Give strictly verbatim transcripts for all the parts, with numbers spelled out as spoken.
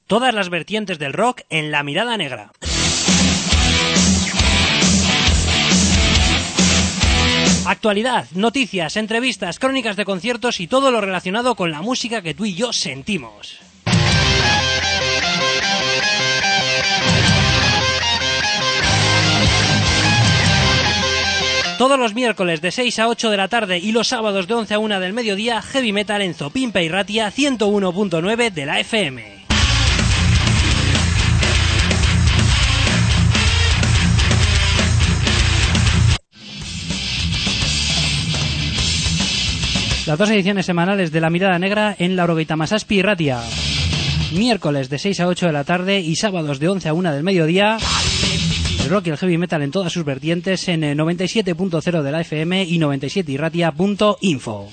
Todas las vertientes del rock en La Mirada Negra. Actualidad, noticias, entrevistas, crónicas de conciertos y todo lo relacionado con la música que tú y yo sentimos. Todos los miércoles de seis a ocho de la tarde y los sábados de once a una del mediodía, Heavy Metal en Zopimpa y Ratia ciento uno punto nueve de la F M. Las dos ediciones semanales de La Mirada Negra en Laurogeita Masazpi y Ratia. Miércoles de seis a ocho de la tarde y sábados de once a una del mediodía. El rock y el heavy metal en todas sus vertientes en noventa y siete punto cero de la F M y noventa y siete irratia punto info.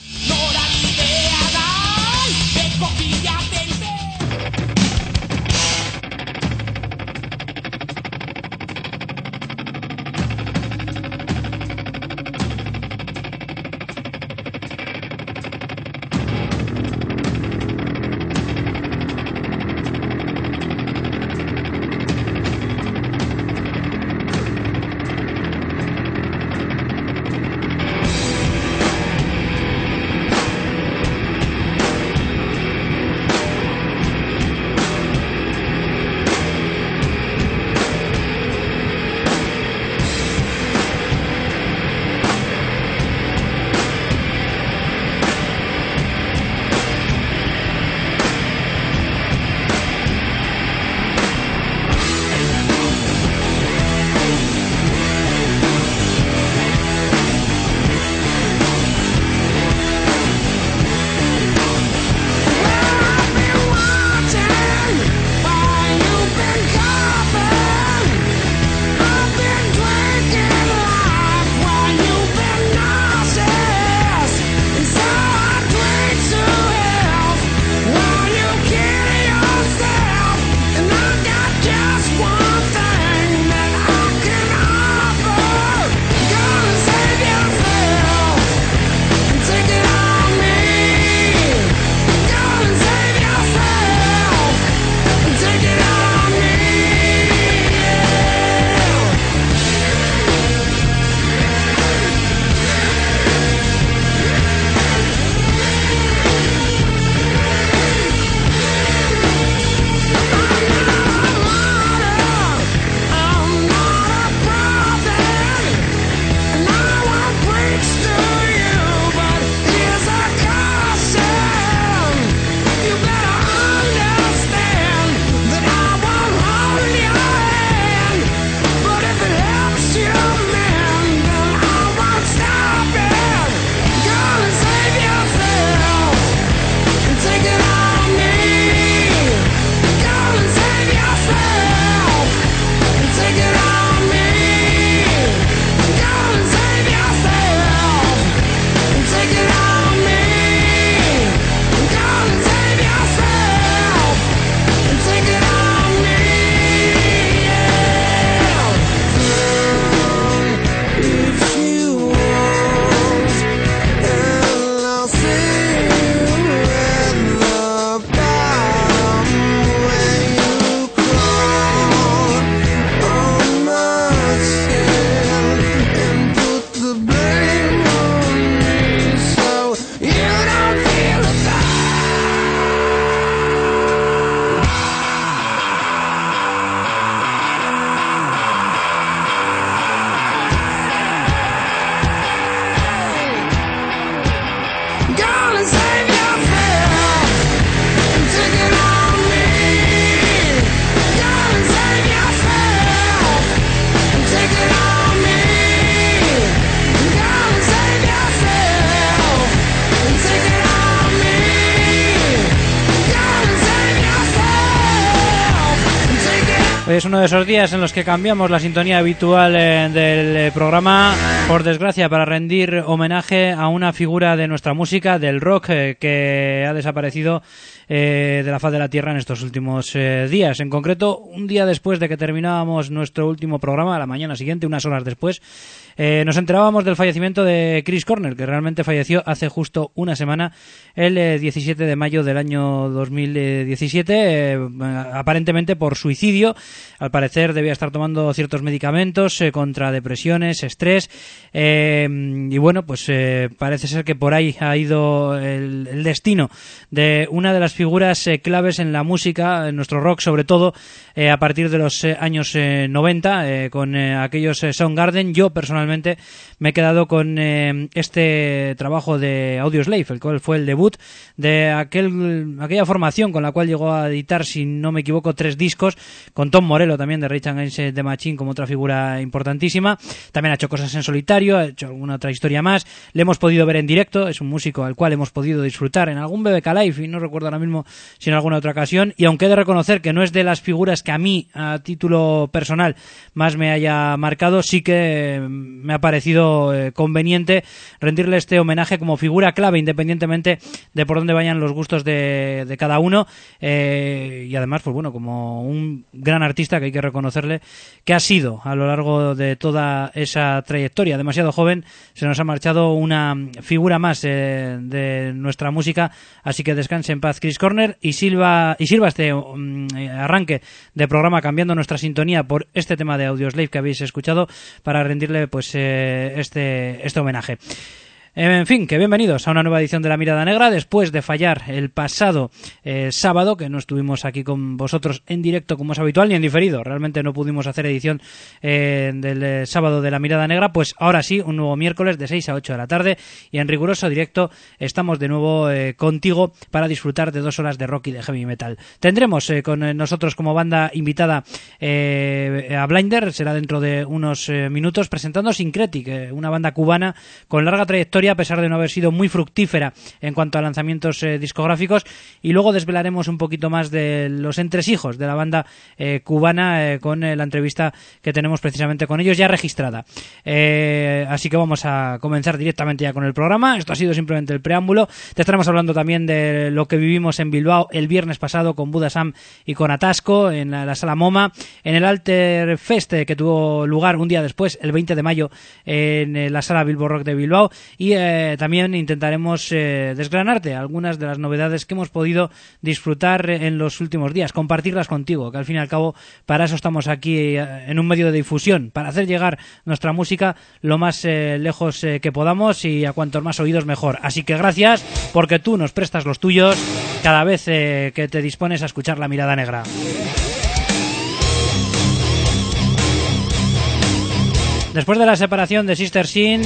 Es uno de esos días en los que cambiamos la sintonía habitual eh, del eh, programa Por desgracia, para rendir homenaje a una figura de nuestra música, del rock, eh, que ha desaparecido eh, de la faz de la tierra en estos últimos eh, días. En concreto, un día después de que terminábamos nuestro último programa, a la mañana siguiente, unas horas después, eh, nos enterábamos del fallecimiento de Chris Cornell, que realmente falleció hace justo una semana, el eh, diecisiete de mayo del año dos mil diecisiete, eh, aparentemente por suicidio. Al parecer debía estar tomando ciertos medicamentos eh, contra depresiones, estrés, eh, y bueno, pues eh, parece ser que por ahí ha ido el, el destino de una de las figuras eh, claves en la música, en nuestro rock sobre todo, eh, a partir de los eh, años eh, noventa, eh, con eh, aquellos eh, Soundgarden. Yo personalmente me he quedado con eh, este trabajo de Audioslave, el cual fue el debut de aquel aquella formación con la cual llegó a editar, si no me equivoco, tres discos, con Tom Morello también de Rage Against the Machine como otra figura importantísima. También ha hecho cosas en solitario, ha hecho alguna otra historia más. Le hemos podido ver en directo, es un músico al cual hemos podido disfrutar en algún B B K Live, y no recuerdo ahora mismo si en alguna otra ocasión, y aunque he de reconocer que no es de las figuras que a mí, a título personal, más me haya marcado, sí que me ha parecido eh, conveniente rendirle este homenaje como figura clave, independientemente de por dónde vayan los gustos de, de cada uno, eh, y además, pues bueno, como un gran artista que hay que reconocerle que ha sido a lo largo de toda esa trayectoria. Demasiado joven, se nos ha marchado una figura más eh, de nuestra música, así que descanse en paz Chris Cornell, y sirva, y sirva este um, arranque de programa cambiando nuestra sintonía por este tema de Audioslave que habéis escuchado, para rendirle pues eh, este, este homenaje. En fin, que bienvenidos a una nueva edición de La Mirada Negra, después de fallar el pasado eh, sábado, que no estuvimos aquí con vosotros en directo como es habitual, ni en diferido. Realmente no pudimos hacer edición eh, del eh, sábado de La Mirada Negra. Pues ahora sí, un nuevo miércoles de seis a ocho de la tarde, y en riguroso directo estamos de nuevo eh, contigo para disfrutar de dos horas de rock y de heavy metal. Tendremos eh, con eh, nosotros como banda invitada eh, a Blinder, será dentro de unos eh, minutos, presentando Syncretic, eh, una banda cubana con larga trayectoria, a pesar de no haber sido muy fructífera en cuanto a lanzamientos eh, discográficos, y luego desvelaremos un poquito más de los entresijos de la banda eh, cubana eh, con eh, la entrevista que tenemos precisamente con ellos ya registrada. Eh, así que vamos a comenzar directamente ya con el programa. Esto ha sido simplemente el preámbulo. Te estaremos hablando también de lo que vivimos en Bilbao el viernes pasado con Buda Sam y con Atasco en la, la Sala MoMA, en el Alter Fest eh, que tuvo lugar un día después, el veinte de mayo, en eh, la Sala Bilbo Rock de Bilbao, y Eh, también intentaremos eh, desgranarte algunas de las novedades que hemos podido disfrutar en los últimos días, compartirlas contigo, que al fin y al cabo para eso estamos aquí eh, en un medio de difusión, para hacer llegar nuestra música lo más eh, lejos eh, que podamos, y a cuantos más oídos mejor. Así que gracias, porque tú nos prestas los tuyos cada vez eh, que te dispones a escuchar La Mirada Negra. Después de la separación de Sister Sin,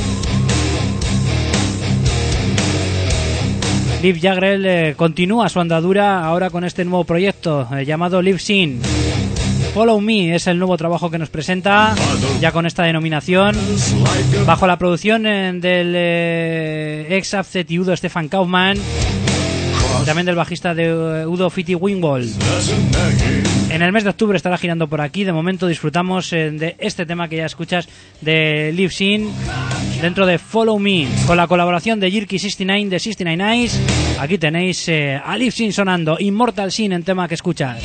Liv Jaggerell eh, continúa su andadura ahora con este nuevo proyecto eh, llamado Live Sin. Follow Me es el nuevo trabajo que nos presenta, ya con esta denominación, bajo la producción eh, del eh, ex abcetiudo Stefan Kaufmann, y también del bajista de uh, Udo Fitty Wingwall. En el mes de octubre estará girando por aquí. De momento disfrutamos eh, de este tema que ya escuchas, de Live Sin, dentro de Follow Me, con la colaboración de Jirky sesenta y nueve de sesenta y nueve Eyes. Aquí tenéis eh, a Live Sin sonando, Immortal Sin en tema que escuchas.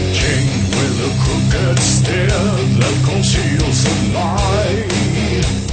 Stare that conceals a lie.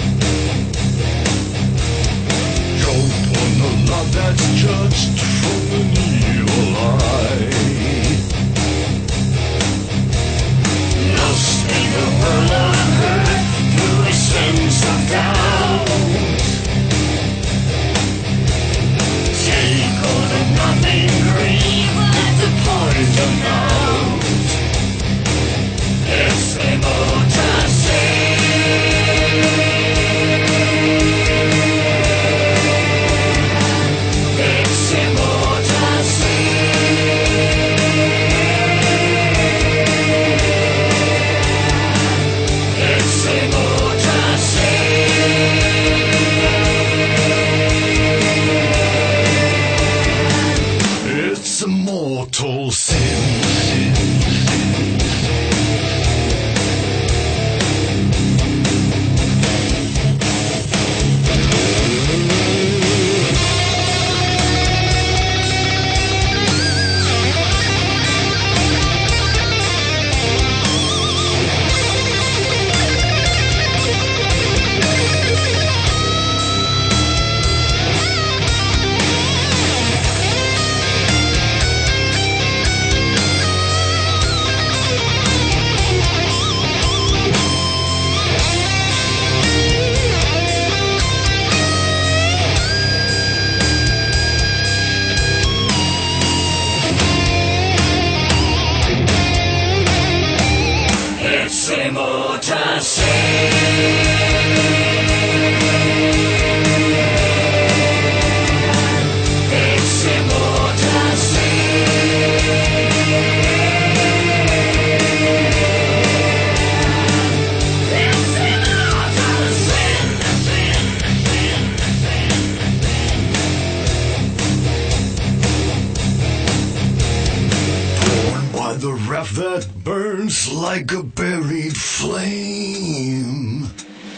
Like a buried flame.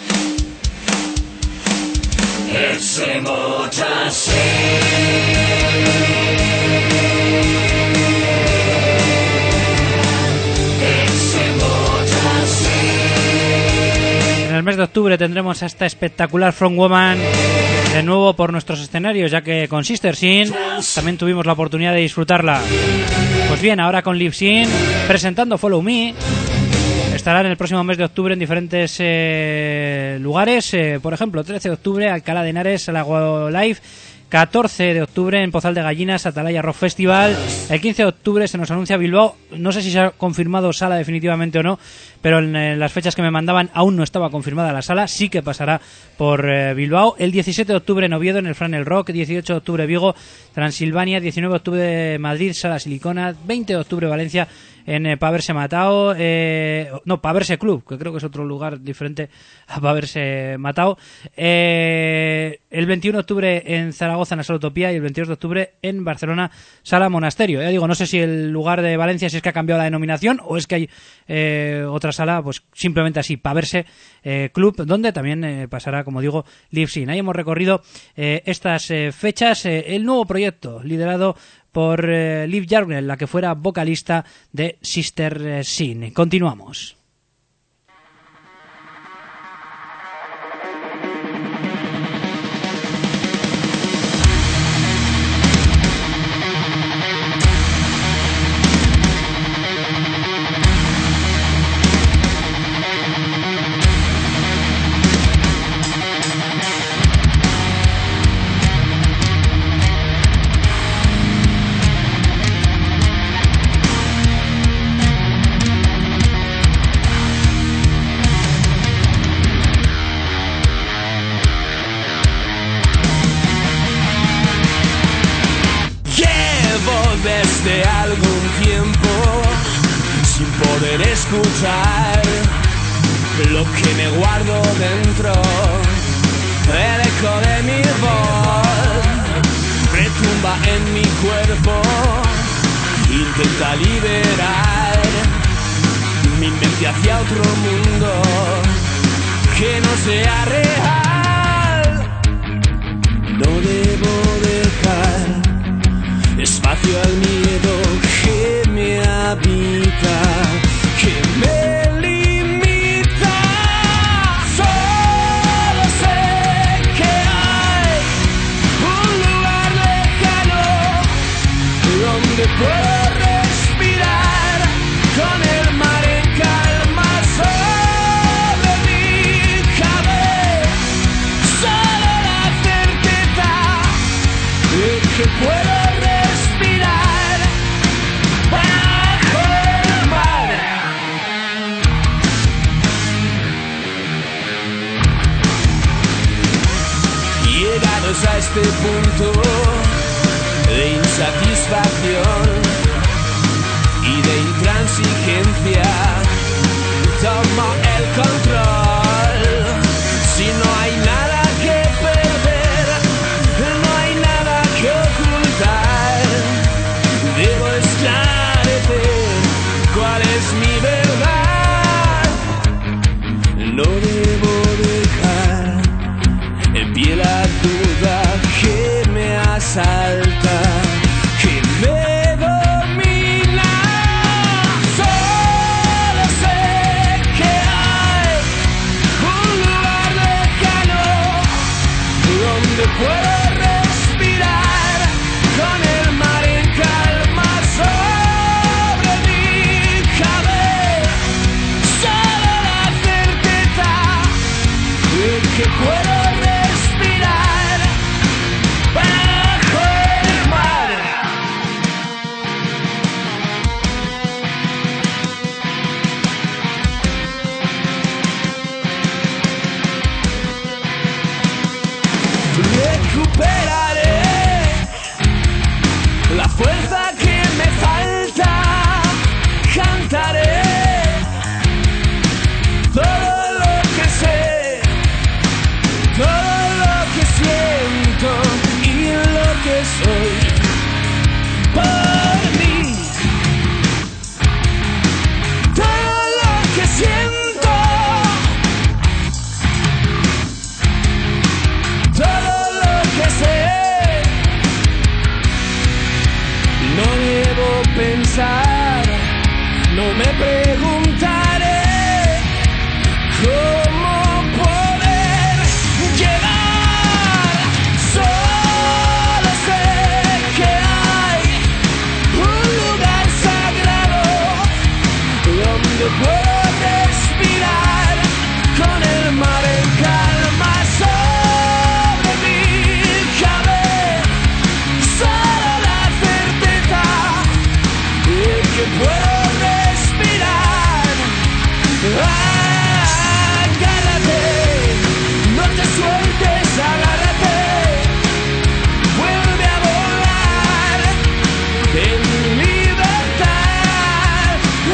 It's immortal En el mes de octubre tendremos a esta espectacular Front Woman de nuevo por nuestros escenarios, ya que con Sister Sin también tuvimos la oportunidad de disfrutarla. Pues bien, ahora con Live Sin presentando Follow Me. Estará en el próximo mes de octubre en diferentes eh, lugares, eh, por ejemplo, trece de octubre Alcalá de Henares, Alago Live, catorce de octubre en Pozal de Gallinas, Atalaya Rock Festival, el quince de octubre se nos anuncia Bilbao, no sé si se ha confirmado sala definitivamente o no, pero en, en las fechas que me mandaban aún no estaba confirmada la sala, sí que pasará por eh, Bilbao, el diecisiete de octubre en Oviedo en el Franel Rock, dieciocho de octubre Vigo, Transilvania, diecinueve de octubre Madrid, Sala Silicona, veinte de octubre Valencia, en eh, Paverse Matao, eh, no, Paverse Club, que creo que es otro lugar diferente a Paverse Matao, eh, el veintiuno de octubre en Zaragoza, en la Sala Utopía, y el veintidós de octubre en Barcelona, Sala Monasterio. Ya digo, no sé si el lugar de Valencia si es que ha cambiado la denominación o es que hay eh, otra sala, pues simplemente así, Paverse eh, Club, donde también eh, pasará, como digo, Live Sin. Ahí hemos recorrido eh, estas eh, fechas, eh, el nuevo proyecto liderado por eh, Liv Jarnell, la que fuera vocalista de Sister Sin. Continuamos. Desde algún tiempo sin poder escuchar lo que me guardo dentro, el eco de mi voz retumba en mi cuerpo, intenta liberar mi mente hacia otro mundo que no sea real. No debo dejar espacio al miedo que me habita, que me limita. Solo sé que hay un lugar lejano donde puedo respirar con el mar en calma sobre mi cabeza. Solo la certeza de que puedo a este punto de insatisfacción y de intransigencia, tomo el control. Si no hay nada que perder, no hay nada que ocultar, debo esclarecer no me preguntaré cómo poder llegar. Solo sé que hay un lugar sagrado donde puedo respirar con el mar en calma sobre mi cabeza. Solo la certeza de que puedo respirar. Agárrate, no te sueltes, agárrate, vuelve a volar en libertad.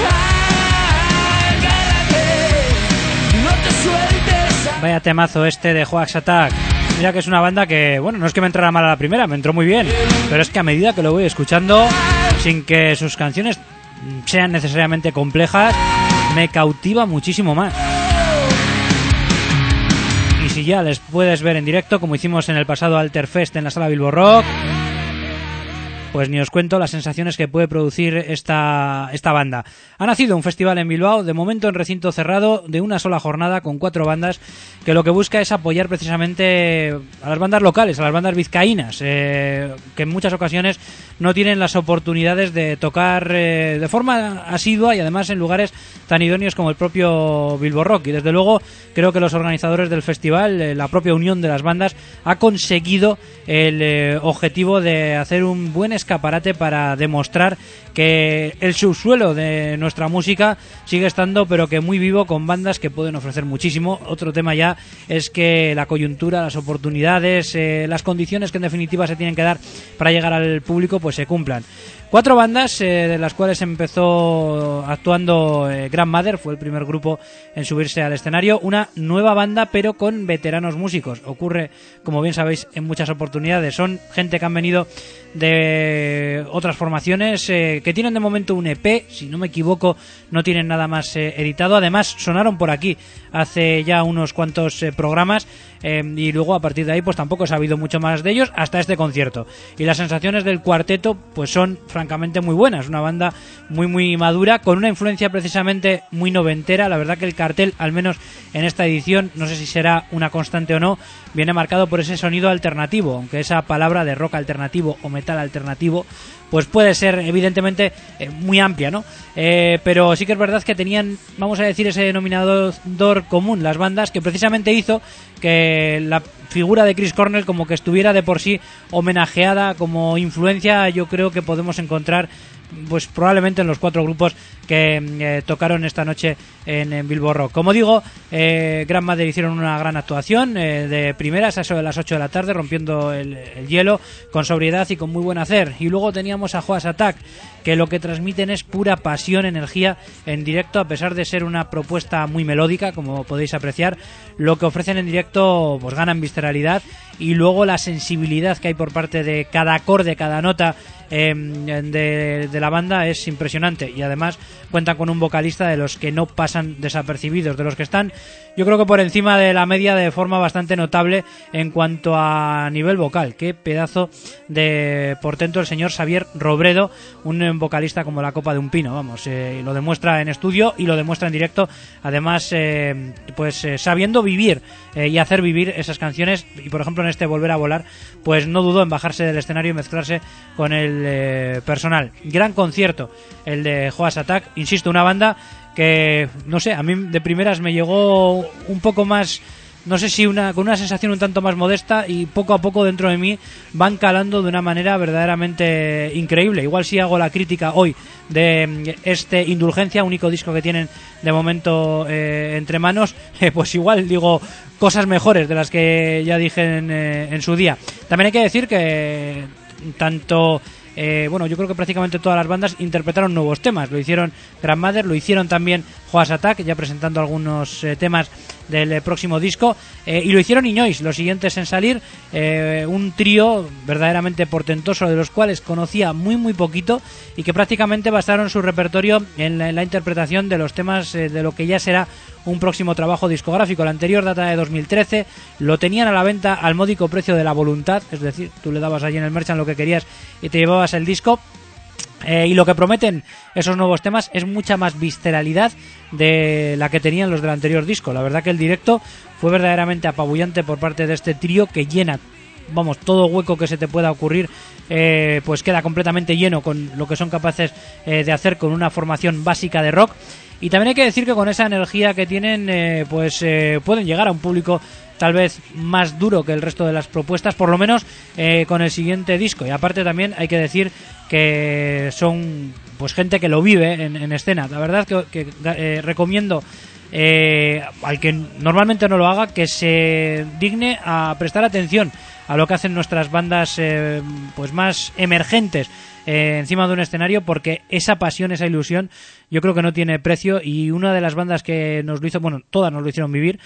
Agárrate, no te sueltes. Vaya temazo este de Hoax Attack. Mira que es una banda que, bueno, no es que me entrara mal a la primera, me entró muy bien, pero es que a medida que lo voy escuchando, sin que sus canciones sean necesariamente complejas, me cautiva muchísimo más. Y si ya les puedes ver en directo, como hicimos en el pasado Alterfest en la sala Bilbo Rock, pues ni os cuento las sensaciones que puede producir esta, esta banda. Ha nacido un festival en Bilbao, de momento en recinto cerrado, de una sola jornada, con cuatro bandas, que lo que busca es apoyar precisamente a las bandas locales, a las bandas vizcaínas, eh, que en muchas ocasiones no tienen las oportunidades de tocar eh, de forma asidua y además en lugares tan idóneos como el propio Bilbo Rock. Y desde luego creo que los organizadores del festival, eh, la propia unión de las bandas, ha conseguido el eh, objetivo de hacer un buen escaparate para demostrar que el subsuelo de nuestra música sigue estando, pero que muy vivo, con bandas que pueden ofrecer muchísimo. Otro tema ya es que la coyuntura, las oportunidades, eh, las condiciones que en definitiva se tienen que dar para llegar al público, pues se cumplan. Cuatro bandas, eh, de las cuales empezó actuando eh, Grandmother, fue el primer grupo en subirse al escenario. Una nueva banda, pero con veteranos músicos. Ocurre, como bien sabéis, en muchas oportunidades. Son gente que han venido de otras formaciones, eh, que tienen de momento un E P, si no me equivoco, no tienen nada más eh, editado. Además, sonaron por aquí hace ya unos cuantos eh, programas, eh, y luego a partir de ahí pues tampoco he sabido mucho más de ellos hasta este concierto. Y las sensaciones del cuarteto pues son francamente muy buenas. Una banda muy muy madura, con una influencia precisamente muy noventera. La verdad que el cartel, al menos en esta edición, no sé si será una constante o no, viene marcado por ese sonido alternativo, aunque esa palabra de rock alternativo o metal alternativo pues puede ser evidentemente eh, muy amplia, ¿no? Eh, pero sí que es verdad que tenían, vamos a decir, ese denominador común, las bandas, que precisamente hizo que la figura de Chris Cornell como que estuviera de por sí homenajeada como influencia. Yo creo que podemos encontrar pues probablemente en los cuatro grupos que eh, tocaron esta noche en, en Bilbo Rock. Como digo, eh, Grandmother hicieron una gran actuación eh, de primeras a eso de las ocho de la tarde, rompiendo el, el hielo con sobriedad y con muy buen hacer. Y luego teníamos a Hoax Attack, que lo que transmiten es pura pasión, energía en directo, a pesar de ser una propuesta muy melódica, como podéis apreciar. Lo que ofrecen en directo pues ganan visceralidad, y luego la sensibilidad que hay por parte de cada acorde, cada nota eh, de, de la banda es impresionante. Y además cuentan con un vocalista de los que no pasan desapercibidos, de los que están, yo creo que por encima de la media de forma bastante notable en cuanto a nivel vocal. Qué pedazo de portento el señor Xavier Robredo, un vocalista como la copa de un pino, vamos, eh, lo demuestra en estudio y lo demuestra en directo, además eh, pues eh, sabiendo vivir eh, y hacer vivir esas canciones. Y por ejemplo en este Volver a Volar, pues no dudó en bajarse del escenario y mezclarse con el eh, personal. Gran concierto el de Hoax Attack, insisto, una banda que, no sé, a mí de primeras me llegó un poco más, no sé si una con una sensación un tanto más modesta, y poco a poco dentro de mí van calando de una manera verdaderamente increíble. Igual si hago la crítica hoy de este Indulgencia, único disco que tienen de momento eh, entre manos, eh, pues igual digo cosas mejores de las que ya dije en, eh, en su día. También hay que decir que tanto Eh, bueno, yo creo que prácticamente todas las bandas interpretaron nuevos temas. Lo hicieron Grandmother, lo hicieron también Hoax Attack, ya presentando algunos eh, temas del eh, próximo disco, eh, y lo hicieron Iñois, los siguientes en salir, eh, un trío verdaderamente portentoso, de los cuales conocía muy muy poquito, y que prácticamente basaron su repertorio en la, en la interpretación de los temas eh, de lo que ya será un próximo trabajo discográfico. El anterior data de dos mil trece, lo tenían a la venta al módico precio de la voluntad, es decir, tú le dabas allí en el merchant lo que querías y te llevabas el disco. Eh, y lo que prometen esos nuevos temas es mucha más visceralidad de la que tenían los del anterior disco. La verdad que el directo fue verdaderamente apabullante por parte de este trío que llena, vamos, todo hueco que se te pueda ocurrir, eh, pues queda completamente lleno con lo que son capaces eh, de hacer con una formación básica de rock. Y también hay que decir que con esa energía que tienen, eh, pues eh, pueden llegar a un público tal vez más duro que el resto de las propuestas, por lo menos eh, con el siguiente disco. Y aparte también hay que decir que son pues gente que lo vive en, en escena. La verdad que, que eh, recomiendo eh, al que normalmente no lo haga que se digne a prestar atención a lo que hacen nuestras bandas eh, pues más emergentes eh, encima de un escenario, porque esa pasión, esa ilusión, yo creo que no tiene precio. Y una de las bandas que nos lo hizo, bueno, todas nos lo hicieron vivir,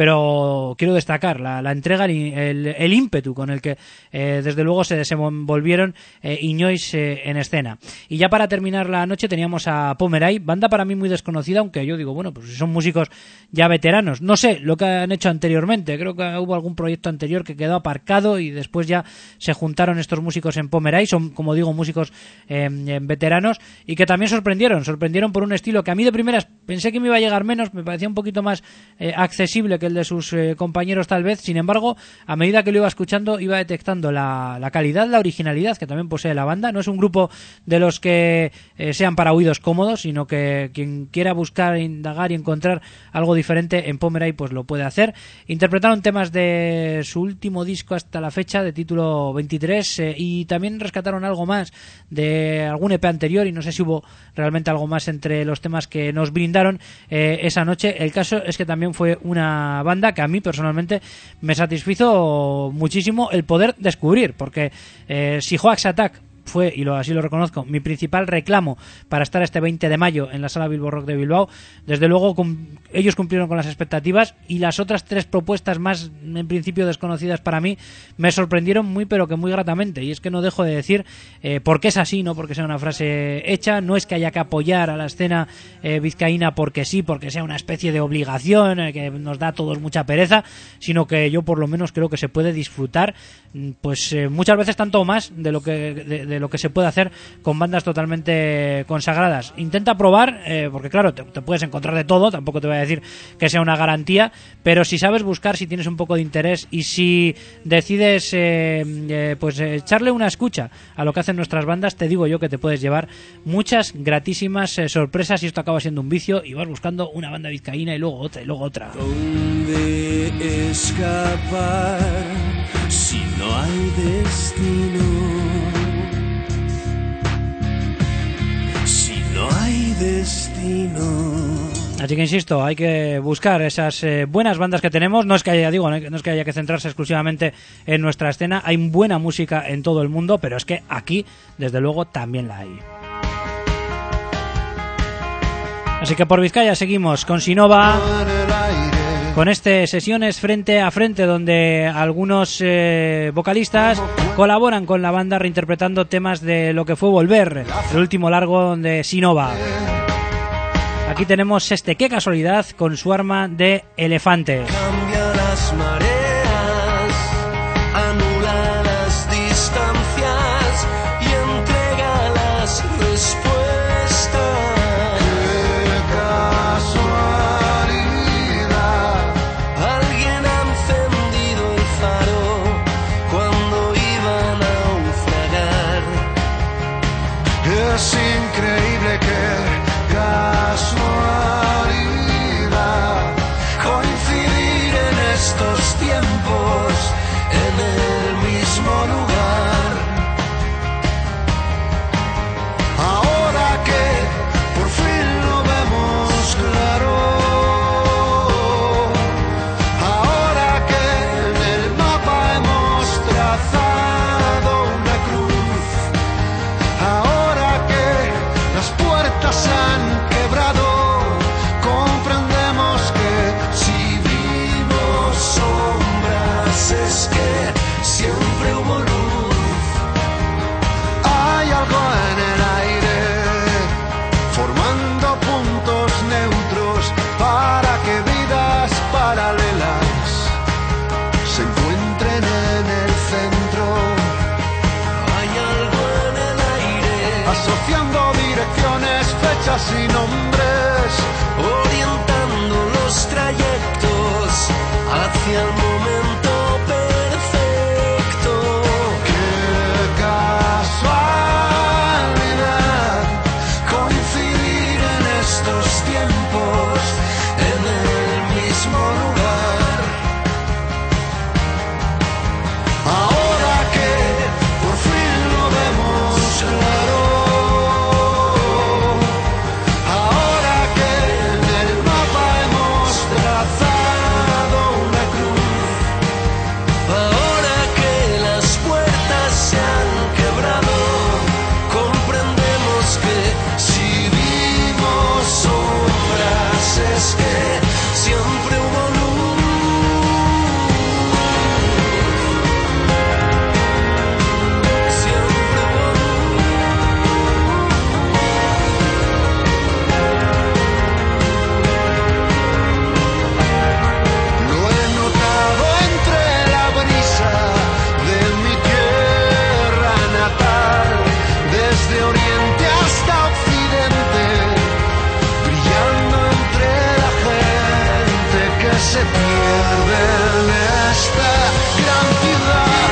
pero quiero destacar la, la entrega, el, el, el ímpetu con el que eh, desde luego se desenvolvieron eh, Iñois eh, en escena. Y ya para terminar la noche teníamos a Pomeray, banda para mí muy desconocida, aunque yo digo, bueno, pues si son músicos ya veteranos, no sé lo que han hecho anteriormente, creo que hubo algún proyecto anterior que quedó aparcado y después ya se juntaron estos músicos en Pomeray. Son, como digo, músicos eh, veteranos y que también sorprendieron, sorprendieron por un estilo que a mí de primeras pensé que me iba a llegar menos, me parecía un poquito más eh, accesible que el de sus eh, compañeros tal vez. Sin embargo, a medida que lo iba escuchando iba detectando la, la calidad, la originalidad que también posee la banda. No es un grupo de los que eh, sean para oídos cómodos, sino que quien quiera buscar, indagar y encontrar algo diferente en Pomeray pues lo puede hacer. Interpretaron temas de su último disco hasta la fecha, de título veintitrés, eh, y también rescataron algo más de algún E P anterior, y no sé si hubo realmente algo más entre los temas que nos brindaron eh, esa noche. El caso es que también fue una banda que a mí personalmente me satisfizo muchísimo el poder descubrir, porque eh, si Hoax Attack fue, y lo, así lo reconozco, mi principal reclamo para estar este veinte de mayo en la Sala Bilbo Rock de Bilbao, desde luego cum- ellos cumplieron con las expectativas, y las otras tres propuestas más en principio desconocidas para mí me sorprendieron muy pero que muy gratamente. Y es que no dejo de decir eh, porque es así, no porque sea una frase hecha, no es que haya que apoyar a la escena eh, vizcaína porque sí, porque sea una especie de obligación eh, que nos da a todos mucha pereza, sino que yo por lo menos creo que se puede disfrutar pues eh, muchas veces tanto más de lo que de, de lo que se puede hacer con bandas totalmente consagradas. Intenta probar, eh, porque claro, te, te puedes encontrar de todo, tampoco te voy a decir que sea una garantía, pero si sabes buscar, si tienes un poco de interés y si decides eh, eh, pues eh, echarle una escucha a lo que hacen nuestras bandas, te digo yo que te puedes llevar muchas gratísimas eh, sorpresas, y esto acaba siendo un vicio y vas buscando una banda vizcaína y luego otra y luego otra. ¿Dónde escapar si no hay destino? No hay destino. Así que insisto, hay que buscar esas eh, buenas bandas que tenemos. No es que haya, digo, no es que haya que centrarse exclusivamente en nuestra escena. Hay buena música en todo el mundo, pero es que aquí, desde luego, también la hay. Así que por Vizcaya seguimos con Sinova, con este Sesiones Frente a Frente, donde algunos eh, vocalistas colaboran con la banda reinterpretando temas de lo que fue Volver, el último largo de Sinova. Aquí tenemos este Qué casualidad con su arma de elefante. Cambia las mareas, anula las distancias y entrega las respuestas. Es increíble que casualidad coincidir en estos tiempos. fechas y nombres, orientando los trayectos hacia el momento perfecto. qué casualidad coincidir en estos tiempos en el mismo lugar. Ahora que por fin lo vemos claro, ahora que en el mapa hemos trazado una cruz, Ahora que las puertas se han quebrado, comprendemos que si vimos sombras es que siempre hubo luz. Siempre hubo luz. lo he notado entre la brisa de mi tierra natal, desde oriente hasta occidente, brillando entre la gente que se pierde en esta gran ciudad.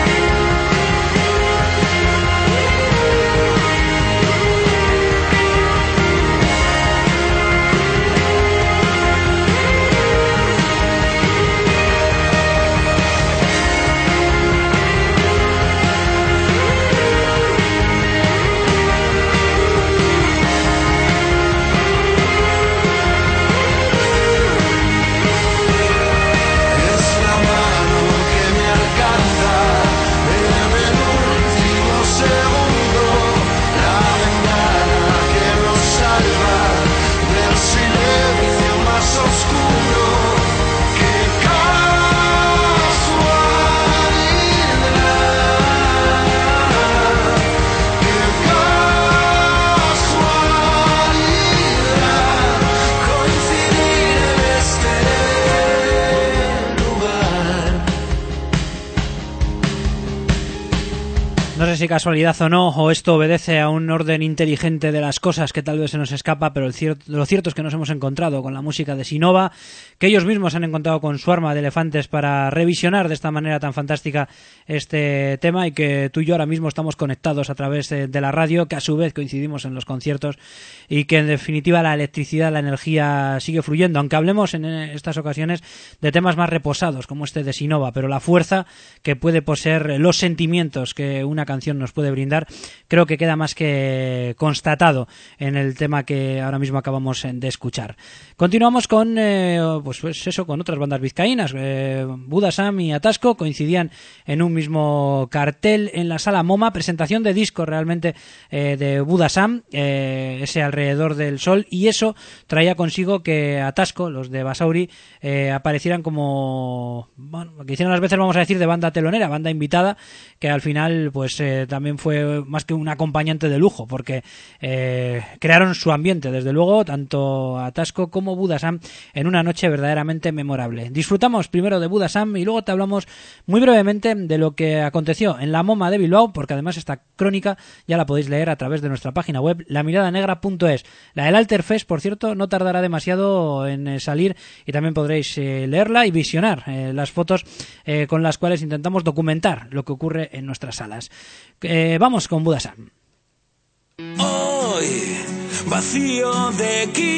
Es la mano que me alcanza en el último segundo, la bengala que nos salva del silencio más oscuro. ¡Qué casualidad! ¡Qué casualidad! Coincidir en este lugar. No sé si casualidad o no, o esto obedece a un orden inteligente de las cosas que tal vez se nos escapa, pero el cier- lo cierto es que nos hemos encontrado con la música de Sinova, que ellos mismos han encontrado con su arma de elefantes para revisionar de esta manera tan fantástica este tema, y que tú y yo ahora mismo estamos conectados a través de, de la radio, que a su vez coincidimos en los conciertos, y que en definitiva la electricidad, la energía sigue fluyendo, aunque hablemos en estas ocasiones de temas más reposados como este de Sinova, pero la fuerza que puede poseer, los sentimientos que una canción nos puede brindar, creo que queda más que constatado en el tema que ahora mismo acabamos de escuchar. Continuamos con eh, pues, pues eso, con otras bandas vizcaínas. eh, Buda Sam y Atasco coincidían en un mismo cartel en la Sala MoMA, presentación de disco realmente eh, de Buda Sam, eh, ese Alrededor del Sol, y eso traía consigo que Atasco, los de Basauri, eh, aparecieran como, bueno, lo que hicieron las veces, vamos a decir, de banda telonera, banda invitada, que al final pues eh, también fue más que un acompañante de lujo, porque eh, crearon su ambiente, desde luego, tanto Atasco como Buda Sam, en una noche verdaderamente memorable. Disfrutamos primero de Buda Sam y luego te hablamos muy brevemente de lo que aconteció en la MoMA de Bilbao, porque además esta crónica ya la podéis leer a través de nuestra página web, la mirada negra punto es. La del Alterfest, por cierto, no tardará demasiado en eh, salir, y también podréis eh, leerla y visionar eh, las fotos eh, con las cuales intentamos documentar lo que ocurre en nuestras salas. Eh, vamos con Buda Sam. Hoy, vacío de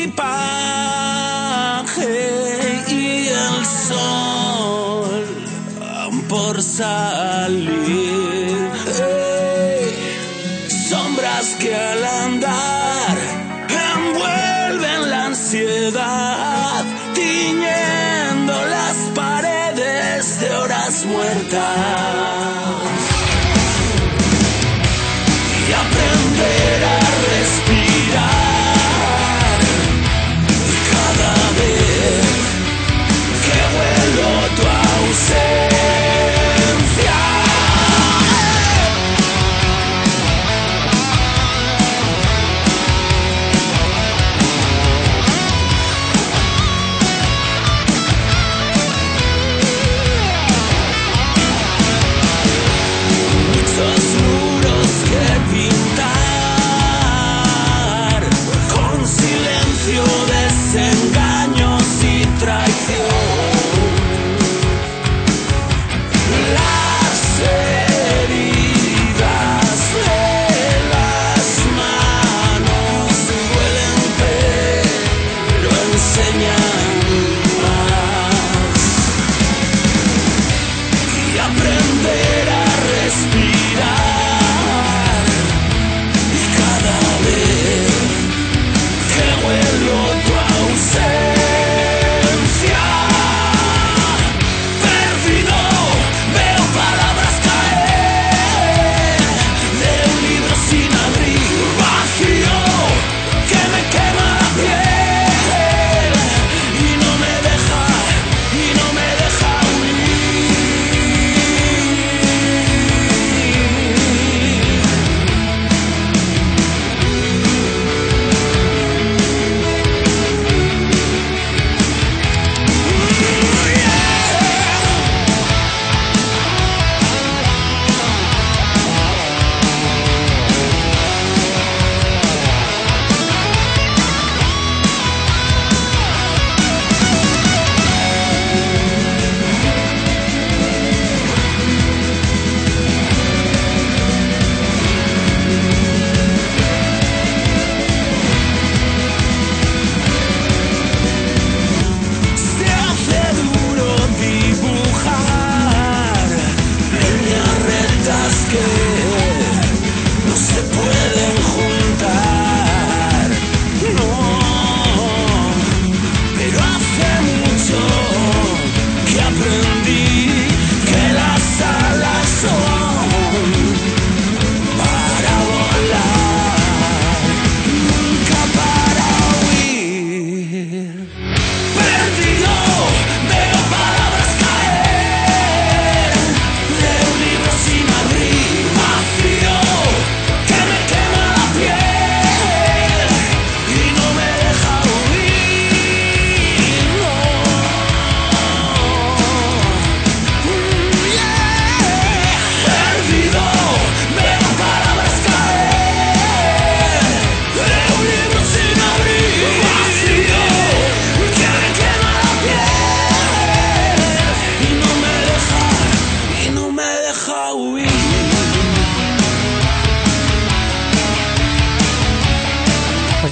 equipaje y el sol por salir. Ey, sombras que al andar envuelven la ansiedad, tiñendo las paredes de horas muertas. Y aprender a respirar cada vez que vuelo tu ausencia. Muchos muros que pintar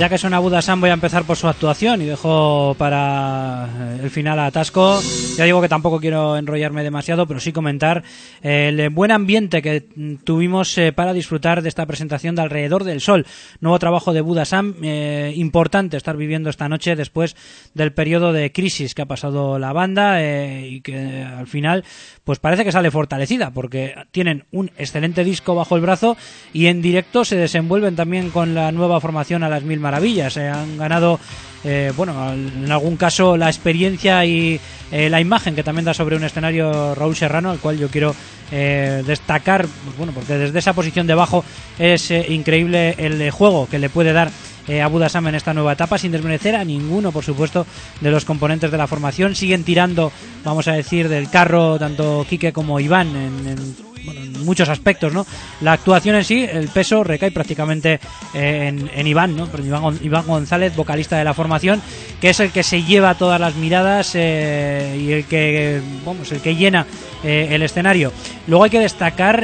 ya que suena Buda Sam, voy a empezar por su actuación y dejo para el final a Atasco. Ya digo que tampoco quiero enrollarme demasiado, pero sí comentar el buen ambiente que tuvimos para disfrutar de esta presentación de Alrededor del Sol, nuevo trabajo de Buda Sam, eh, importante estar viviendo esta noche después del periodo de crisis que ha pasado la banda, eh, y que al final pues parece que sale fortalecida, porque tienen un excelente disco bajo el brazo y en directo se desenvuelven también con la nueva formación a las mil maravillas. Eh, han ganado, eh, bueno, en algún caso la experiencia y eh, la imagen que también da sobre un escenario Raúl Serrano, al cual yo quiero eh, destacar, pues bueno, porque desde esa posición de bajo es eh, increíble el eh, juego que le puede dar eh, a Buda Sam en esta nueva etapa, sin desmerecer a ninguno, por supuesto, de los componentes de la formación. Siguen tirando, vamos a decir, del carro tanto Quique como Iván en, en bueno, en muchos aspectos, ¿no? La actuación en sí, el peso recae prácticamente eh, en, en Iván, ¿no? Iván, Iván González, vocalista de la formación, que es el que se lleva todas las miradas eh, y el que, vamos, el que llena eh, el escenario. Luego hay que destacar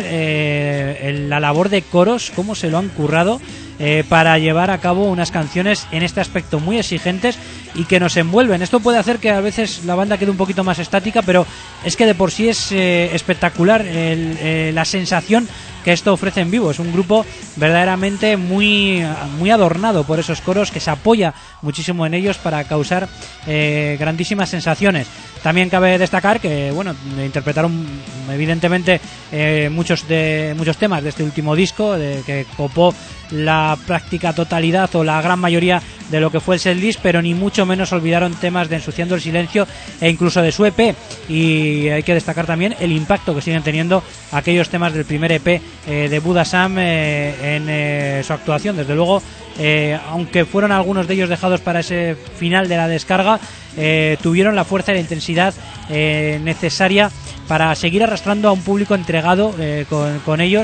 eh, el, la labor de coros, cómo se lo han currado eh, para llevar a cabo unas canciones en este aspecto muy exigentes y que nos envuelven. Esto puede hacer que a veces la banda quede un poquito más estática, pero es que de por sí es eh, espectacular el, eh, la sensación que esto ofrece en vivo. Es un grupo verdaderamente muy, muy adornado por esos coros, que se apoya muchísimo en ellos para causar eh, grandísimas sensaciones. También cabe destacar que, bueno, interpretaron evidentemente eh, muchos de muchos temas de este último disco, de que copó la práctica totalidad o la gran mayoría de lo que fue el setlist, pero ni mucho menos olvidaron temas de Ensuciando el Silencio e incluso de su E P. Y hay que destacar también el impacto que siguen teniendo aquellos temas del primer E P eh, de Buda Sam eh, en eh, su actuación. Desde luego, eh, aunque fueron algunos de ellos dejados para ese final de la descarga, eh, tuvieron la fuerza y la intensidad eh, necesaria para seguir arrastrando a un público entregado eh, con, con ellos,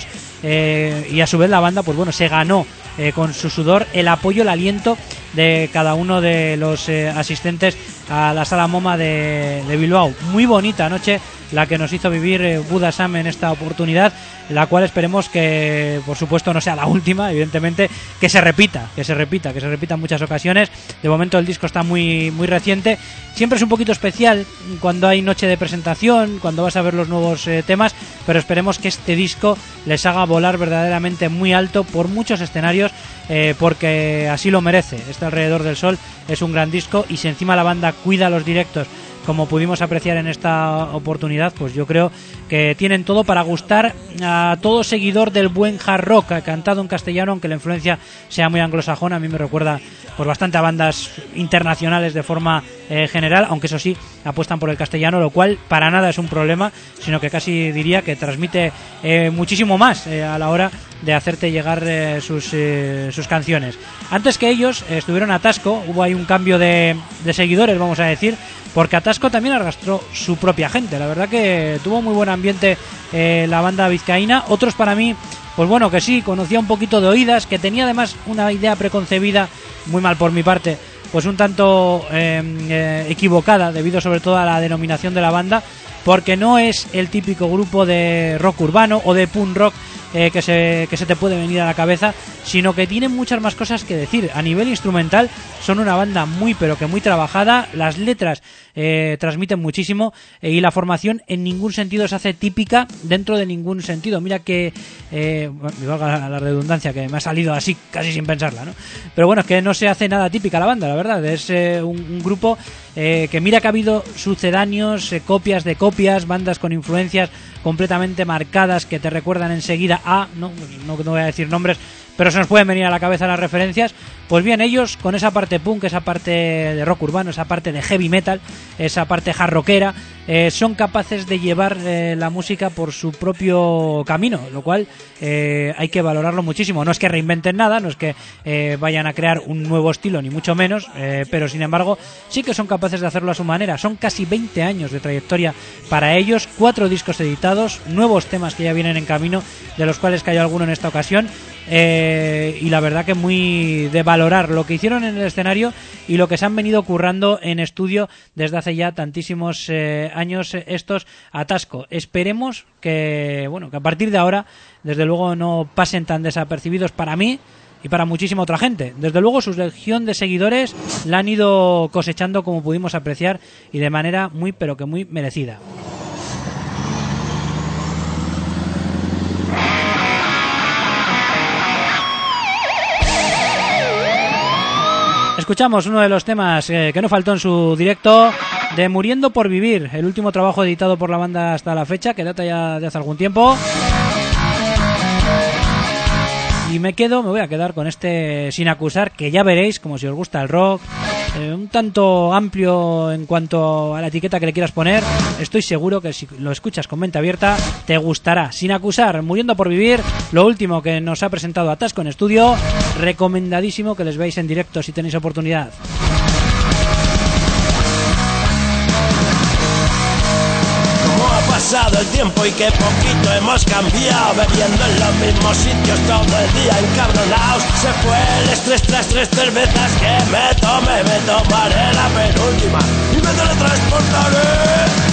eh, y a su vez la banda, pues bueno, se ganó eh, con su sudor el apoyo, el aliento de cada uno de los eh, asistentes a la Sala MoMA de, de Bilbao. Muy bonita noche la que nos hizo vivir eh, Buda Sam en esta oportunidad, la cual esperemos que, por supuesto, no sea la última, evidentemente, que se repita, que se repita, que se repita en muchas ocasiones. De momento el disco está muy, muy reciente. Siempre es un poquito especial cuando hay noche de presentación, cuando vas a ver los nuevos eh, temas, pero esperemos que este disco les haga volar verdaderamente muy alto por muchos escenarios, eh, porque así lo merece. Este Alrededor del Sol es un gran disco, y si encima la banda cuida los directos, como pudimos apreciar en esta oportunidad, pues yo creo que tienen todo para gustar a todo seguidor del buen hard rock cantado en castellano, aunque la influencia sea muy anglosajona. A mí me recuerda pues bastante a bandas internacionales de forma eh, general, aunque eso sí, apuestan por el castellano, lo cual para nada es un problema, sino que casi diría que transmite eh, muchísimo más eh, a la hora de hacerte llegar eh, sus, eh, sus canciones. Antes que ellos eh, estuvieron Atasco, hubo ahí un cambio de, de seguidores, vamos a decir, porque Atasco también arrastró su propia gente. La verdad que tuvo muy buen ambiente eh, la banda vizcaína. Otros, para mí, pues bueno, que sí, conocía un poquito de oídas, que tenía además una idea preconcebida, muy mal por mi parte, pues un tanto eh, eh, equivocada, debido sobre todo a la denominación de la banda, porque no es el típico grupo de rock urbano o de punk rock eh, que, se, que se te puede venir a la cabeza, sino que tienen muchas más cosas que decir. A nivel instrumental son una banda muy pero que muy trabajada, las letras eh, transmiten muchísimo, eh, y la formación en ningún sentido se hace típica dentro de ningún sentido. Mira que, eh, me valga la redundancia, que me ha salido así casi sin pensarla, ¿no? Pero bueno, es que no se hace nada típica la banda, la verdad. Es eh, un, un grupo eh, que mira que ha habido sucedáneos, eh, copias de copias, bandas con influencias completamente marcadas que te recuerdan enseguida a, no, no, no voy a decir nombres, pero se nos pueden venir a la cabeza las referencias. Pues bien, ellos con esa parte punk, esa parte de rock urbano, esa parte de heavy metal, esa parte hard rockera, eh, son capaces de llevar eh, la música por su propio camino, lo cual eh, hay que valorarlo muchísimo. No es que reinventen nada, no es que eh, vayan a crear un nuevo estilo, ni mucho menos, eh, pero sin embargo sí que son capaces de hacerlo a su manera. Son casi veinte años de trayectoria para ellos, cuatro discos editados, nuevos temas que ya vienen en camino, de los cuales cayó alguno en esta ocasión. Eh, y la verdad que muy de valorar lo que hicieron en el escenario y lo que se han venido currando en estudio desde hace ya tantísimos eh, años estos Atasco. Esperemos que, bueno, que a partir de ahora desde luego no pasen tan desapercibidos para mí, y para muchísima otra gente. Desde luego su legión de seguidores la han ido cosechando, como pudimos apreciar, y de manera muy pero que muy merecida. Escuchamos uno de los temas eh, que no faltó en su directo, de Muriendo por Vivir, el último trabajo editado por la banda hasta la fecha, que data ya de hace algún tiempo. Y me quedo, me voy a quedar con este Sin Acusar, que ya veréis, como si os gusta el rock, eh, un tanto amplio en cuanto a la etiqueta que le quieras poner. Estoy seguro que si lo escuchas con mente abierta te gustará. Sin Acusar, Muriendo por Vivir, lo último que nos ha presentado Atasco en estudio. Recomendadísimo que les veáis en directo si tenéis oportunidad. Pasado el tiempo y que poquito hemos cambiado, bebiendo en los mismos sitios todo el día encabronados. Se fue el estrés tras tres cervezas que me tomé, me tomaré la penúltima y me teletransportaré.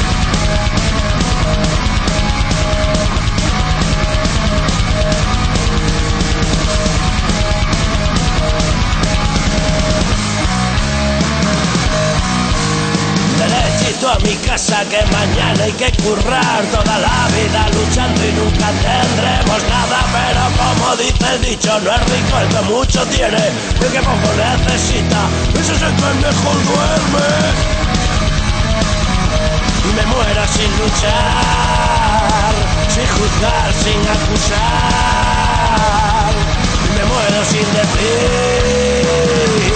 A mi casa que mañana hay que currar, toda la vida luchando y nunca tendremos nada. Pero como dice el dicho, no es rico el que mucho tiene, el que poco necesita, ese es el que mejor duerme. Y me muero sin luchar, sin juzgar, sin acusar, y me muero sin decir.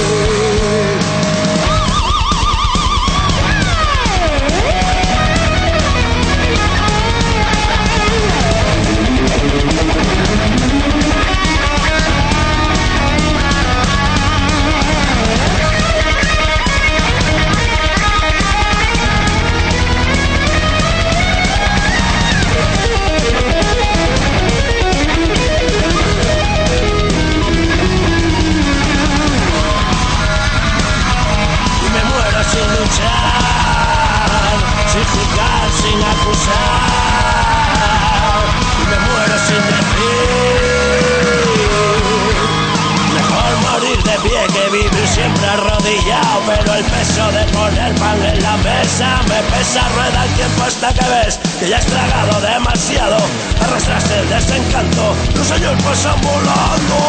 Sin juzgar, sin acusar, y me muero sin decir. Mejor morir de pie que vivir siempre arrodillado, pero el peso de poner pan en la mesa me pesa. Rueda el tiempo hasta que ves que ya has tragado demasiado, arrastraste el desencanto, los años pasan volando.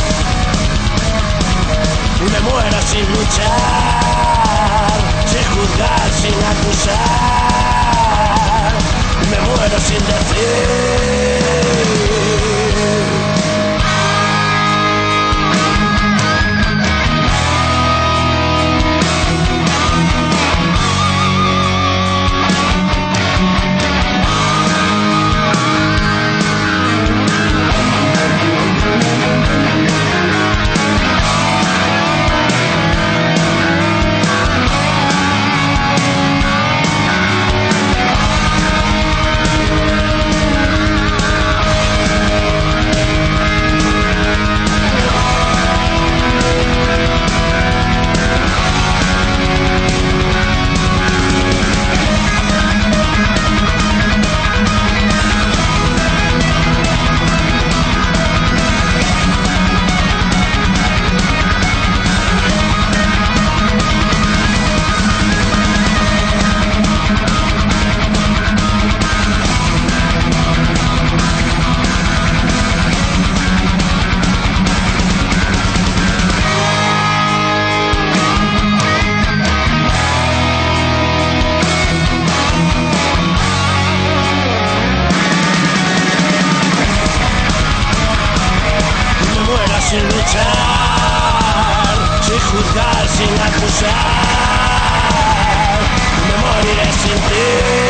Y me muero sin luchar, sin juzgar, sin acusar, y me muero sin decir. Sin luchar, sin juzgar, sin acusar, me moriré sin ti.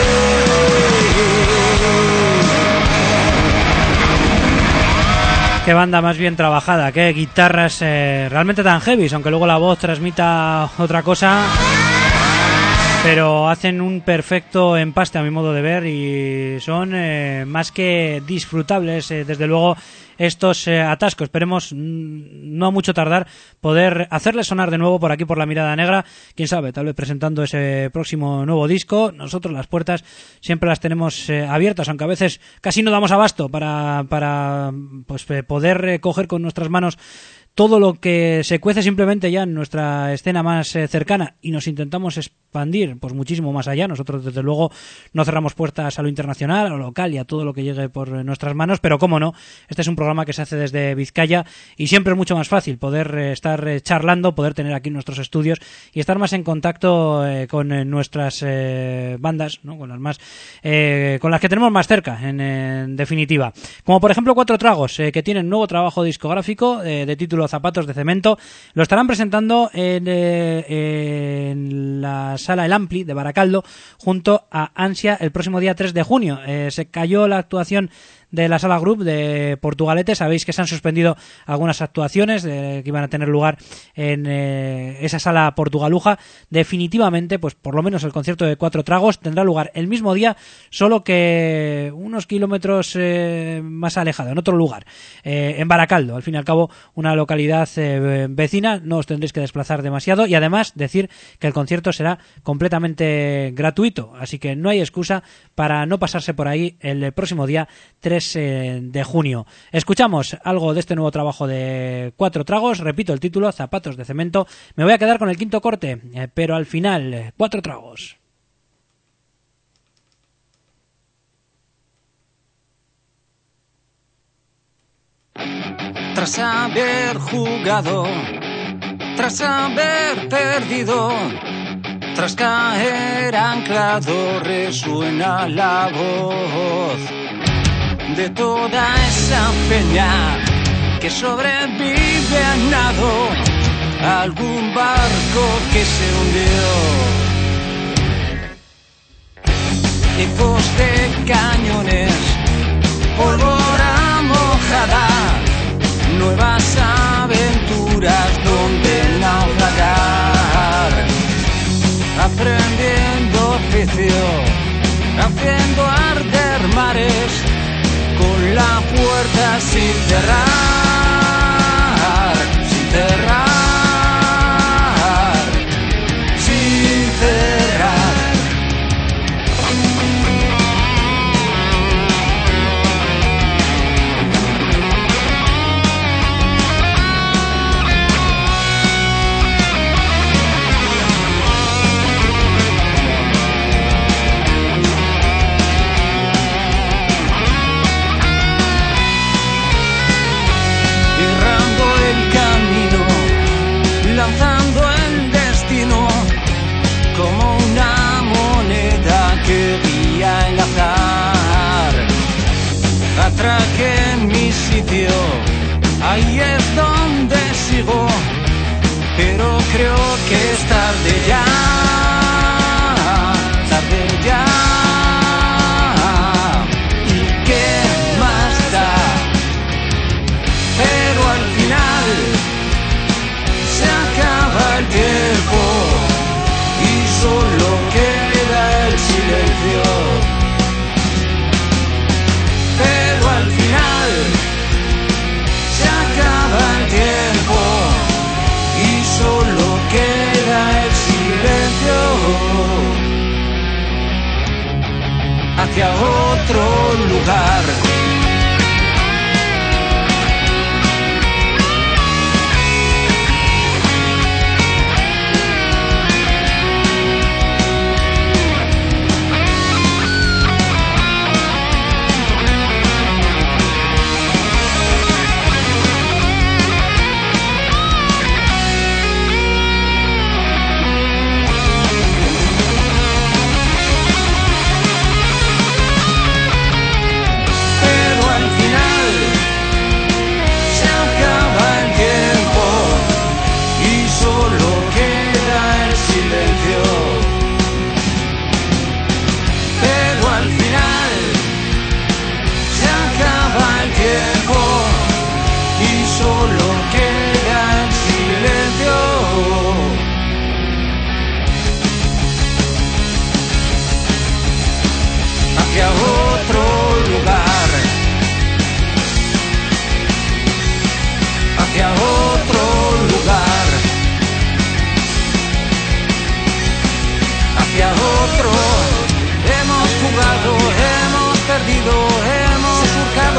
Qué banda más bien trabajada, qué guitarras eh, realmente tan heavy, aunque luego la voz transmita otra cosa, pero hacen un perfecto empaste a mi modo de ver y son eh, más que disfrutables, eh, desde luego, estos eh, atascos. Esperemos mm, no mucho tardar poder hacerle sonar de nuevo por aquí por La Mirada Negra. Quién sabe, tal vez presentando ese próximo nuevo disco. Nosotros las puertas siempre las tenemos eh, abiertas, aunque a veces casi no damos abasto para, para pues, poder eh, coger con nuestras manos todo lo que se cuece simplemente ya en nuestra escena más eh, cercana, y nos intentamos expandir pues muchísimo más allá. Nosotros desde luego no cerramos puertas a lo internacional, a lo local y a todo lo que llegue por nuestras manos, pero cómo no, este es un programa que se hace desde Vizcaya y siempre es mucho más fácil poder eh, estar eh, charlando, poder tener aquí nuestros estudios y estar más en contacto eh, con eh, nuestras eh, bandas, ¿no? Con las más eh, con las que tenemos más cerca, en, en definitiva, como por ejemplo Cuatro Tragos, eh, que tienen nuevo trabajo discográfico eh, de título Zapatos de Cemento. Lo estarán presentando en, eh, en la Sala El Ampli de Baracaldo junto a Ansia el próximo día tres de junio. Eh, se cayó la actuación de la Sala Group de Portugalete. Sabéis que se han suspendido algunas actuaciones eh, que iban a tener lugar en eh, esa sala portugaluja. Definitivamente, pues por lo menos el concierto de Cuatro Tragos tendrá lugar el mismo día, solo que unos kilómetros eh, más alejado, en otro lugar, eh, en Baracaldo, al fin y al cabo una localidad eh, vecina. No os tendréis que desplazar demasiado y además decir que el concierto será completamente gratuito, así que no hay excusa para no pasarse por ahí el próximo día tres de junio. Escuchamos algo de este nuevo trabajo de Cuatro Tragos. Repito el título, Zapatos de Cemento. Me voy a quedar con el quinto corte, eh, pero al final, eh, Cuatro Tragos. Tras haber jugado, tras haber perdido, tras caer anclado, resuena la voz de toda esa peña que sobrevive a nado, algún barco que se hundió. Ecos de cañones, pólvora mojada, nuevas aventuras donde naufragar, aprendiendo oficio, haciendo arder mares, con la puerta sin cerrar, sin cerrar, sin cerrar. Lanzando el destino como una moneda que guía el azar. Atraqué mi sitio, ahí es donde sigo, pero creo que es tarde ya, tarde ya. ¿Y qué más da? Pero al final se acaba el tiempo y solo queda el silencio. Pero al final se acaba el tiempo y solo queda el silencio. Hacia otro lugar.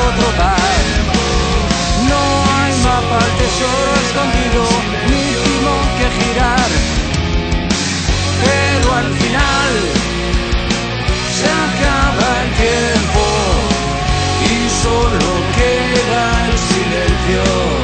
otro bar. No hay mapa al tesoro escondido, ni timón que girar, pero al final se acaba el tiempo y solo queda el silencio.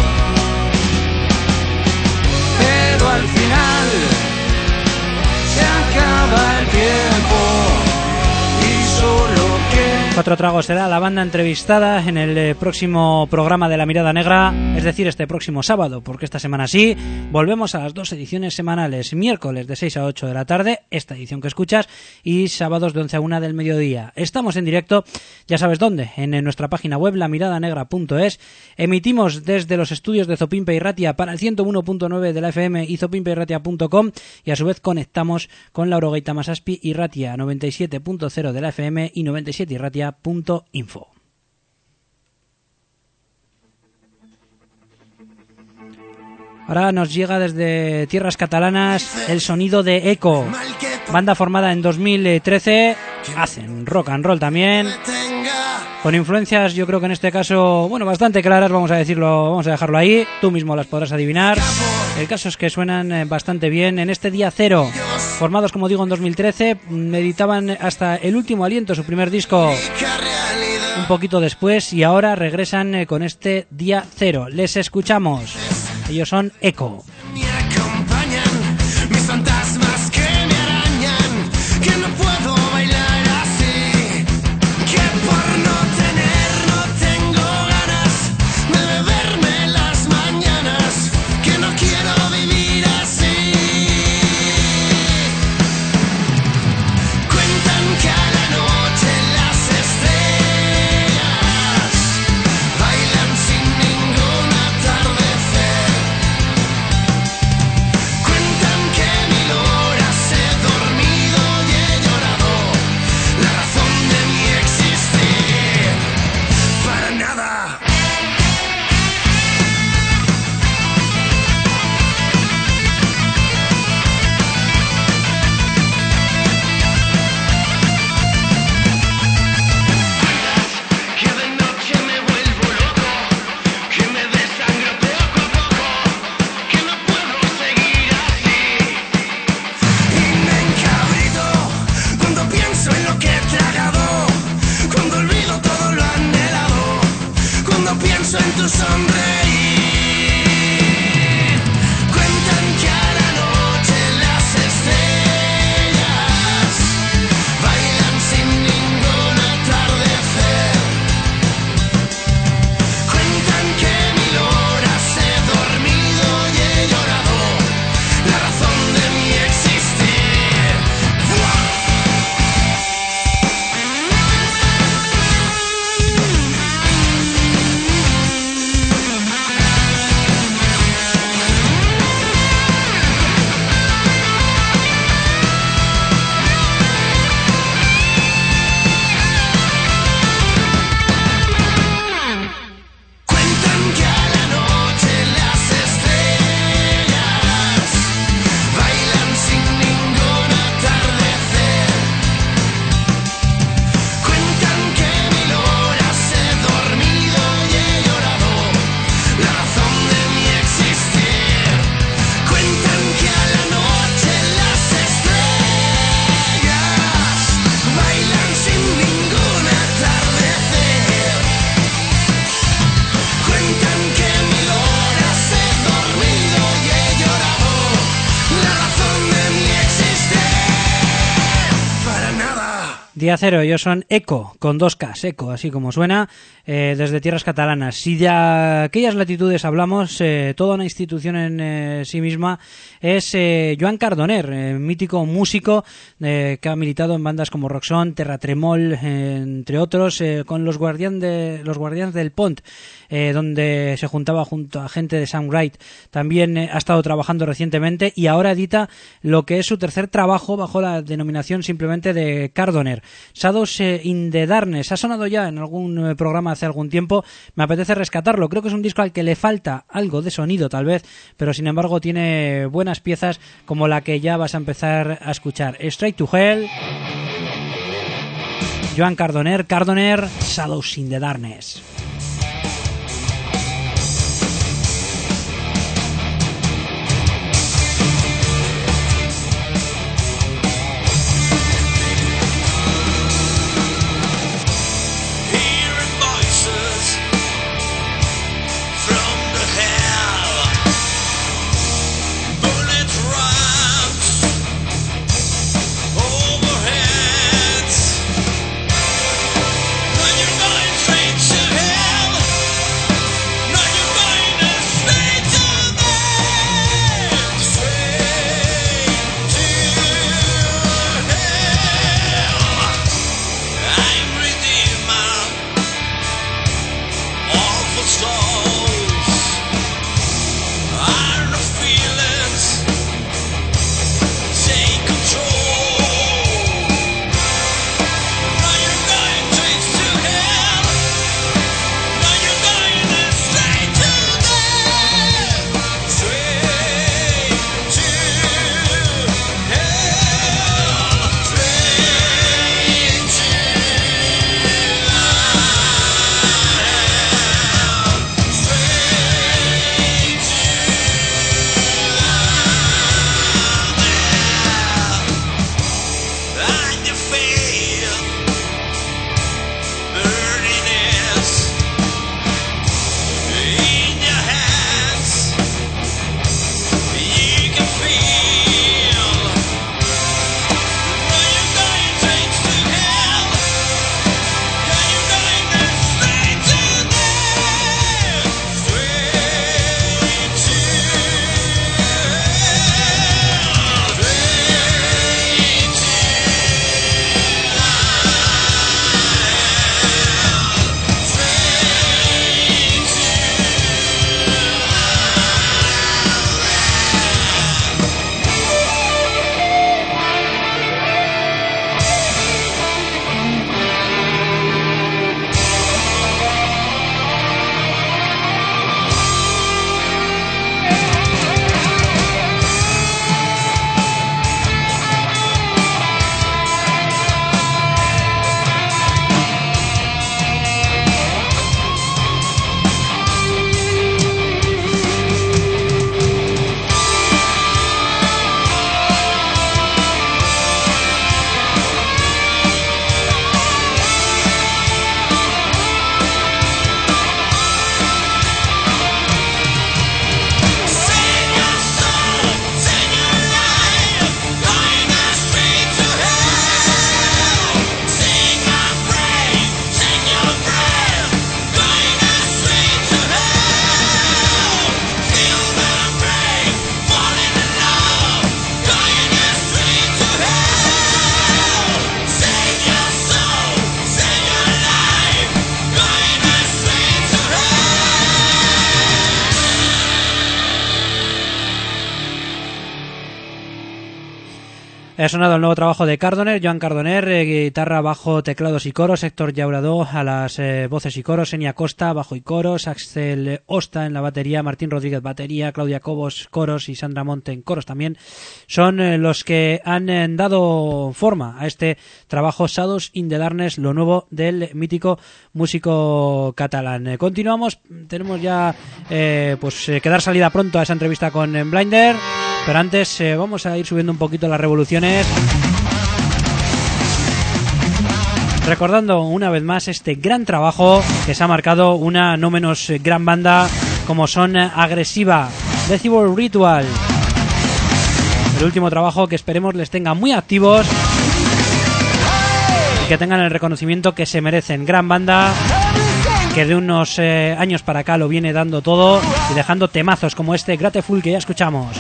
Pero al final se acaba el tiempo y solo queda... Cuatro Tragos será la banda entrevistada en el eh, próximo programa de La Mirada Negra, es decir, este próximo sábado, porque esta semana sí, volvemos a las dos ediciones semanales, miércoles de seis a ocho de la tarde, esta edición que escuchas, y sábados de once a una del mediodía. Estamos en directo, ya sabes dónde, en, en nuestra página web, la mirada negra punto es. Emitimos desde los estudios de Zopimpe y Ratia para el ciento uno punto nueve de la F M y zopimpe y ratia punto com, y a su vez conectamos con la Orogeita Masaspi y Ratia, noventa y siete punto cero de la F M y noventa y siete y ratia punto info. Ahora nos llega desde tierras catalanas el sonido de Eco, banda formada en dos mil trece, hacen rock and roll también, con influencias yo creo que en este caso, bueno, bastante claras, vamos a decirlo, vamos a dejarlo ahí, tú mismo las podrás adivinar. El caso es que suenan bastante bien en este día cero, formados como digo en dos mil trece, editaban hasta El Último Aliento, su primer disco, un poquito después, y ahora regresan con este día cero. Les escuchamos, ellos son Eco. Me acompañan mis fantasmas que me arañan, que no puedo bailar así, que por no tener no tengo ganas de beberme las mañanas, que no quiero vivir así. Cuentan que a la noche las estrellas bailan sin ningún atardecer. Cuentan que mil horas he dormido y he llorado, la razón de mi existir, para nada. Que de noche me vuelvo loco, que me desangro poco a poco, que no puedo seguir así. Y me encabrito cuando pienso en lo que he tragado, cuando olvido todo lo anhelado, cuando pienso en tu sonreír. Cuentan que a la noche las estrellas bailan sin ningún atardecer. Cuentan que mil horas he dormido y he llorado, la razón de mi existir. Cuentan que a la noche las estrellas bailan sin ningún atardecer. Cuentan que mil horas he dormido y he llorado, la razón de mi existir. Cuentan que a la noche las estrellas bailan sin ningún atardecer. Cuentan que mil horas he dormido y he llorado, la razón de mi existir, para nada. Día cero, ellos son Eco, con dos Ks, Eco, así como suena, eh, desde tierras catalanas. Si de aquellas latitudes hablamos, eh, toda una institución en eh, sí misma es eh, Joan Cardoner, eh, mítico músico eh, que ha militado en bandas como Roxón, Terratremol, eh, entre otros, eh, con los, guardián de, los Guardianes del Pont, eh, donde se juntaba junto a gente de Soundright. También eh, ha estado trabajando recientemente y ahora edita lo que es su tercer trabajo bajo la denominación simplemente de Cardoner. Shadows eh, in the Darkness ha sonado ya en algún eh, programa hace algún tiempo, me apetece rescatarlo. Creo que es un disco al que le falta algo de sonido tal vez, pero sin embargo tiene buenas piezas como la que ya vas a empezar a escuchar. Straight to Hell, Joan Cardoner, Cardoner, Shadows in the Darkness. Ha sonado el nuevo trabajo de Cardoner, Joan Cardoner, eh, guitarra, bajo, teclados y coros, Héctor Llauradó a las eh, voces y coros, Enia Costa, bajo y coros, Axel Osta en la batería, Martín Rodríguez batería, Claudia Cobos coros y Sandra Monte en coros también. Son eh, los que han eh, dado forma a este trabajo Shadows in the Darkness, lo nuevo del mítico músico catalán. Eh, continuamos, tenemos ya eh, pues eh, que dar salida pronto a esa entrevista con eh, Blinder. Pero antes eh, vamos a ir subiendo un poquito las revoluciones. Recordando una vez más este gran trabajo que se ha marcado una no menos gran banda como son Agresiva, Decibel Ritual. El último trabajo que esperemos les tenga muy activos y que tengan el reconocimiento que se merecen. Gran banda que de unos eh, años para acá lo viene dando todo y dejando temazos como este Grateful que ya escuchamos.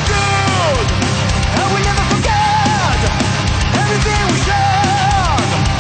Everything we shared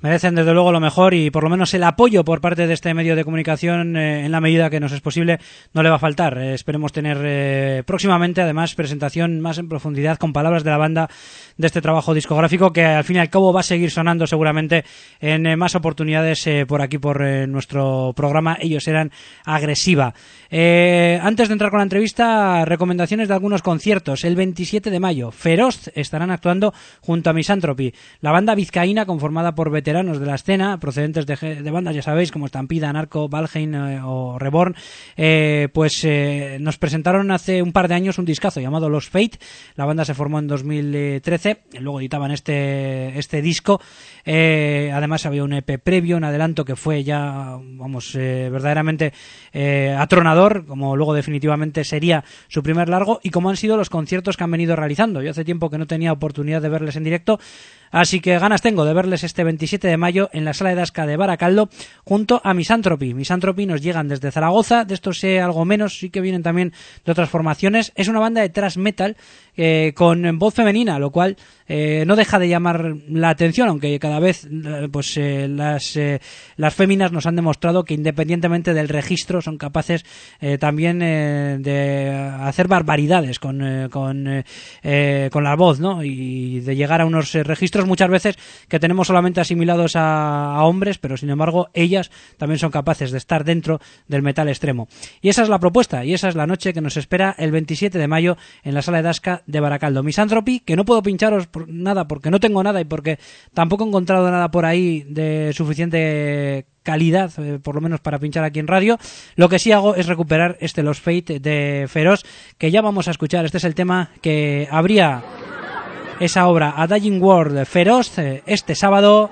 Merecen desde luego lo mejor y por lo menos el apoyo por parte de este medio de comunicación eh, en la medida que nos es posible no le va a faltar. Eh, esperemos tener eh, próximamente además presentación más en profundidad con palabras de la banda de este trabajo discográfico que al fin y al cabo va a seguir sonando seguramente en eh, más oportunidades eh, por aquí por eh, nuestro programa. Ellos eran Agresiva. Eh, antes de entrar con la entrevista, recomendaciones de algunos conciertos. El veintisiete de mayo, Feroz estarán actuando junto a Misanthropy, la banda vizcaína conformada por veteranos de la escena, procedentes de, de bandas, ya sabéis, como Estampida, Anarco, Valheim eh, o Reborn, eh, pues eh, nos presentaron hace un par de años un discazo llamado Los Fate. La banda se formó en dos mil trece, luego editaban este, este disco. Eh, además había un E P previo, un adelanto que fue ya, vamos, eh, verdaderamente eh, atronador, como luego definitivamente sería su primer largo, y como han sido los conciertos que han venido realizando. Yo hace tiempo que no tenía oportunidad de verles en directo, así que ganas tengo de verles este veintisiete de mayo en la Sala de Dasca de Baracaldo junto a Misanthropy. Misanthropy nos llegan desde Zaragoza, de esto sé algo menos, sí que vienen también de otras formaciones. Es una banda de thrash metal eh, con voz femenina, lo cual eh, no deja de llamar la atención, aunque cada vez pues eh, las eh, las féminas nos han demostrado que independientemente del registro son capaces eh, también eh, de hacer barbaridades con eh, con eh, eh, con la voz, ¿no? Y de llegar a unos eh, registros muchas veces que tenemos solamente asimilados a, a hombres, pero sin embargo ellas también son capaces de estar dentro del metal extremo. Y esa es la propuesta, y esa es la noche que nos espera el veintisiete de mayo en la Sala de Dasca de Baracaldo. Misanthropy, que no puedo pincharos por nada porque no tengo nada y porque tampoco he encontrado nada por ahí de suficiente calidad, eh, por lo menos para pinchar aquí en radio. Lo que sí hago es recuperar este Los Fate de Feroz, que ya vamos a escuchar. Este es el tema que abría esa obra, A Dying World, Feroz, eh, este sábado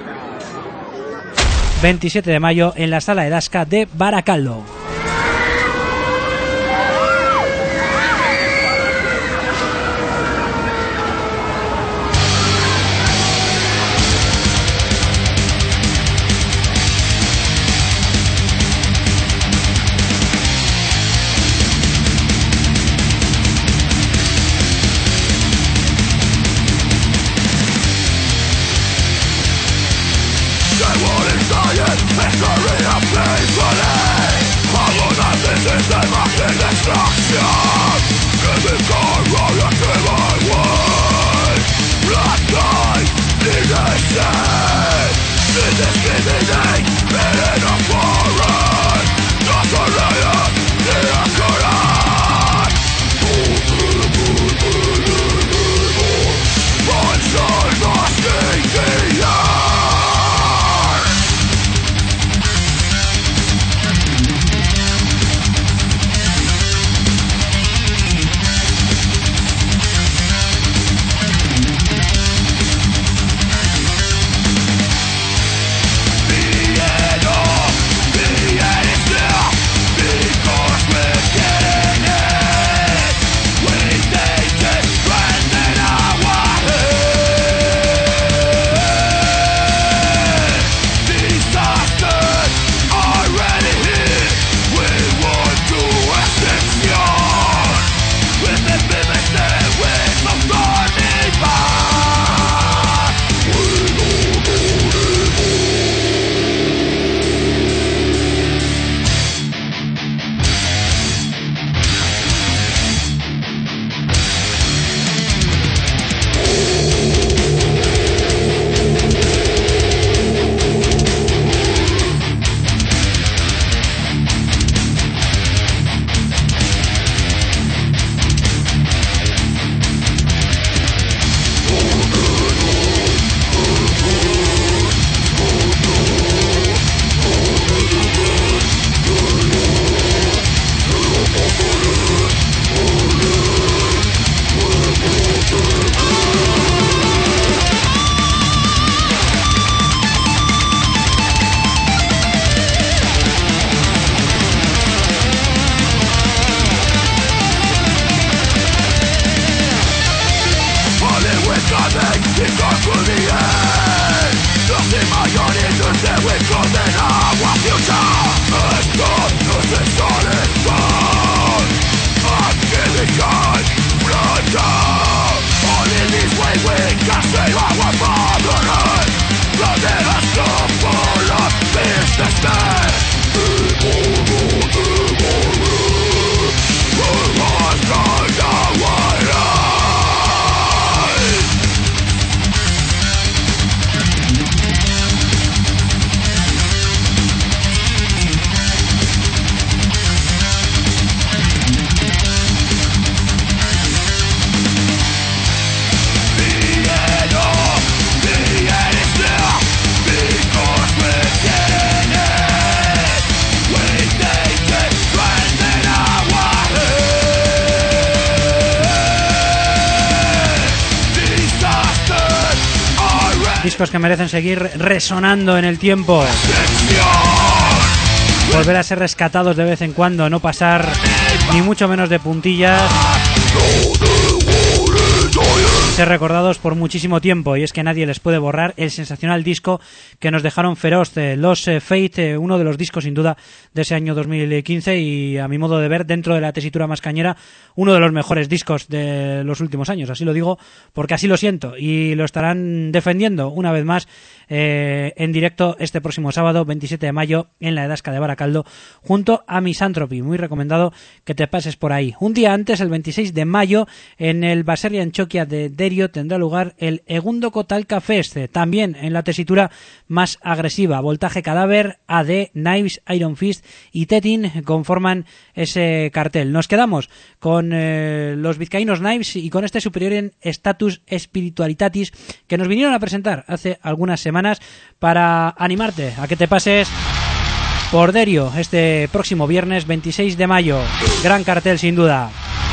veintisiete de mayo en la Sala de Dasca de Baracaldo. History of painfully Discos que merecen seguir resonando en el tiempo. Volver a ser rescatados de vez en cuando, no pasar ni mucho menos de puntillas. Ser recordados por muchísimo tiempo, y es que nadie les puede borrar el sensacional disco que nos dejaron Feroz, Los Fate, uno de los discos sin duda de ese año dos mil quince, y a mi modo de ver, dentro de la tesitura más cañera, uno de los mejores discos de los últimos años. Así lo digo porque así lo siento, y lo estarán defendiendo una vez más eh, en directo este próximo sábado veintisiete de mayo en la Edasca de Baracaldo junto a Misanthropy. Muy recomendado que te pases por ahí. Un día antes, el veintiséis de mayo, en el Baserri Antxokia de Derio tendrá lugar el Egundo Kotalka Fest, también en la tesitura más agresiva. Voltaje Cadáver, A D, Knives, Iron Fist y Tetin conforman ese cartel. Nos quedamos con eh, los vizcaínos Knives y con este superior en Status Spiritualitatis que nos vinieron a presentar hace algunas semanas para animarte a que te pases por Derio este próximo viernes veintiséis de mayo. Gran cartel sin duda.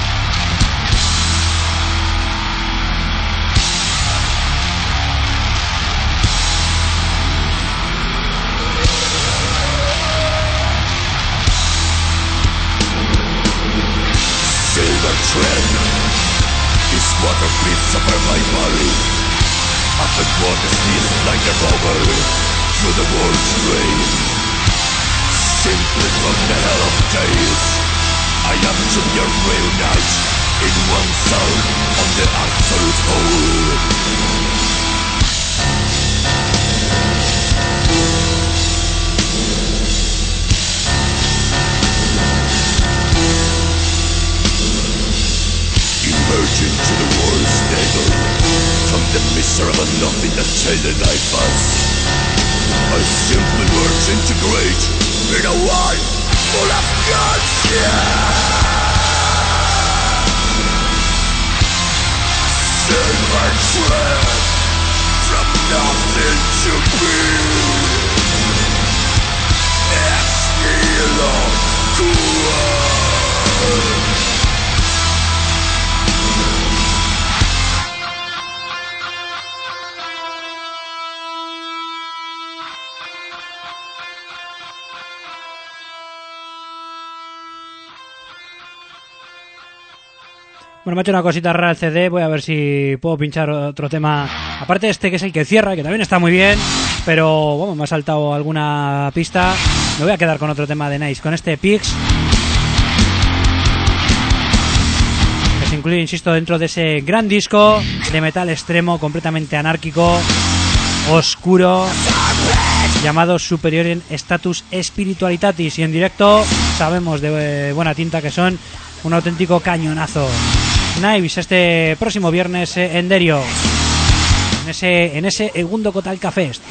Silver trend is water beats over my body. After water steals like a bubble through the world's rain. Simply from the hell of days, I am to your real night in one soul on the absolute whole. Emerging to the world's stable from the miserable nothing that tainted I was. I simply merge integrate in a world full of gods. Silver thread from nothing to be. Ex nihilo quo. Bueno, me ha hecho una cosita rara el C D, voy a ver si puedo pinchar otro tema, aparte de este que es el que cierra, que también está muy bien, pero bueno, me ha saltado alguna pista. Me voy a quedar con otro tema de Nice, con este Pigs, que se incluye, insisto, dentro de ese gran disco de metal extremo, completamente anárquico, oscuro, llamado Superior en Status Spiritualitatis, y en directo sabemos de buena tinta que son un auténtico cañonazo. Knives este próximo viernes en Derio, en ese, en ese Egundo Kotalka Fest.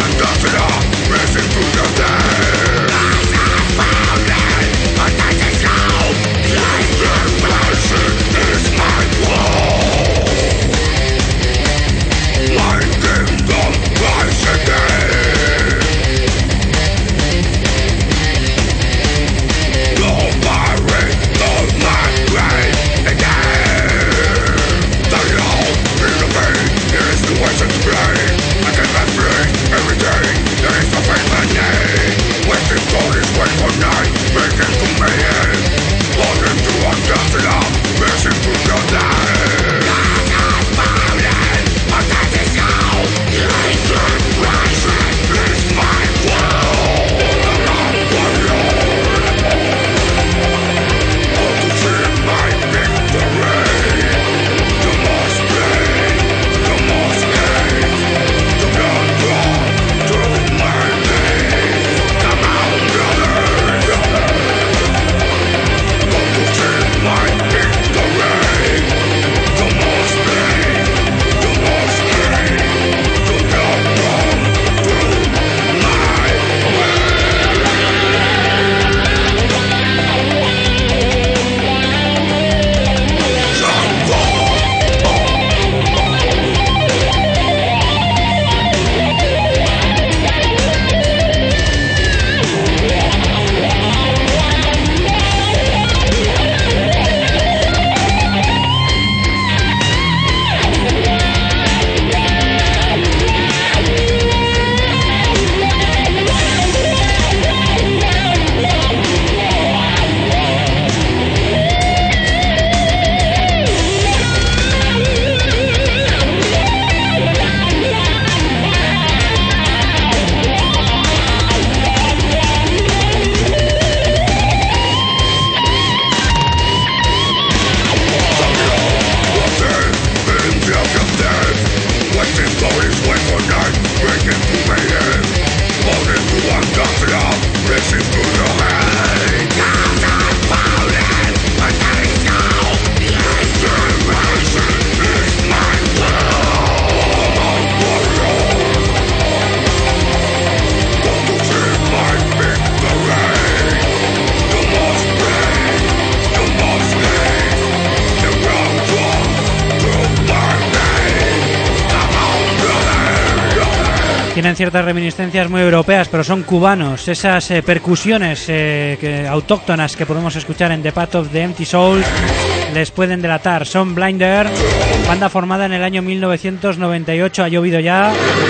Tienen ciertas reminiscencias muy europeas, pero son cubanos. Esas eh, percusiones eh, que, autóctonas que podemos escuchar en The Path of the Empty Souls les pueden delatar. Son Blinder, banda formada en el año mil novecientos noventa y ocho, ha llovido ya.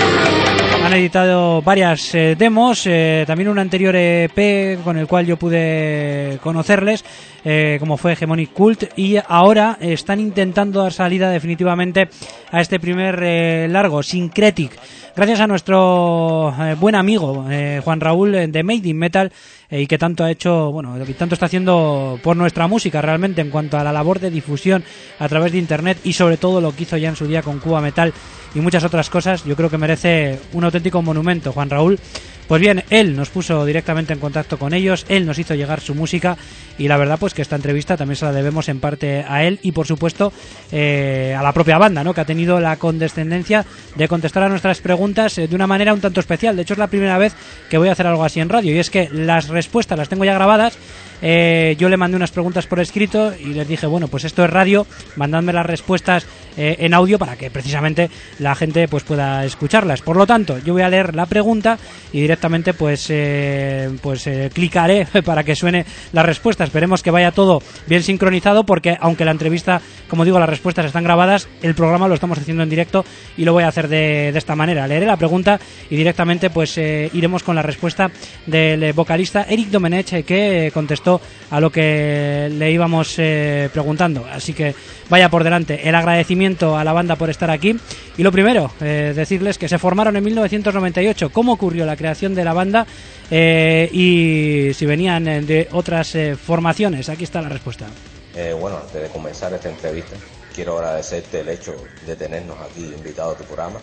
Han editado varias eh, demos, eh, también un anterior E P con el cual yo pude conocerles, eh, como fue Hegemonic Cult, y ahora están intentando dar salida definitivamente a este primer eh, largo, Syncretic. Gracias a nuestro eh, buen amigo eh, Juan Raúl eh, de Made in Metal, eh, y que tanto ha hecho, bueno, lo que tanto está haciendo por nuestra música realmente en cuanto a la labor de difusión a través de internet, y sobre todo lo que hizo ya en su día con Cuba Metal y muchas otras cosas. Yo creo que merece un auténtico monumento, Juan Raúl. Pues bien, él nos puso directamente en contacto con ellos, él nos hizo llegar su música, y la verdad pues que esta entrevista también se la debemos en parte a él y por supuesto eh, a la propia banda, ¿no?, que ha tenido la condescendencia de contestar a nuestras preguntas eh, de una manera un tanto especial. De hecho es la primera vez que voy a hacer algo así en radio, y es que las respuestas las tengo ya grabadas. Eh, yo le mandé unas preguntas por escrito y les dije, bueno, pues esto es radio, mandadme las respuestas eh, en audio para que precisamente la gente pues pueda escucharlas. Por lo tanto, yo voy a leer la pregunta y directamente pues eh, pues eh, clicaré para que suene la respuesta. Esperemos que vaya todo bien sincronizado, porque aunque la entrevista, como digo, las respuestas están grabadas, el programa lo estamos haciendo en directo y lo voy a hacer de, de esta manera. Leeré la pregunta y directamente pues eh, iremos con la respuesta del vocalista Eric Domenech, eh, que contestó a lo que le íbamos eh, preguntando. Así que vaya por delante el agradecimiento a la banda por estar aquí. Y lo primero, eh, decirles que se formaron en mil novecientos noventa y ocho, cómo ocurrió la creación de la banda, eh, y si venían de otras eh, formaciones. Aquí está la respuesta. Eh, bueno, antes de comenzar esta entrevista, quiero agradecerte el hecho de tenernos aquí invitado a tu programa.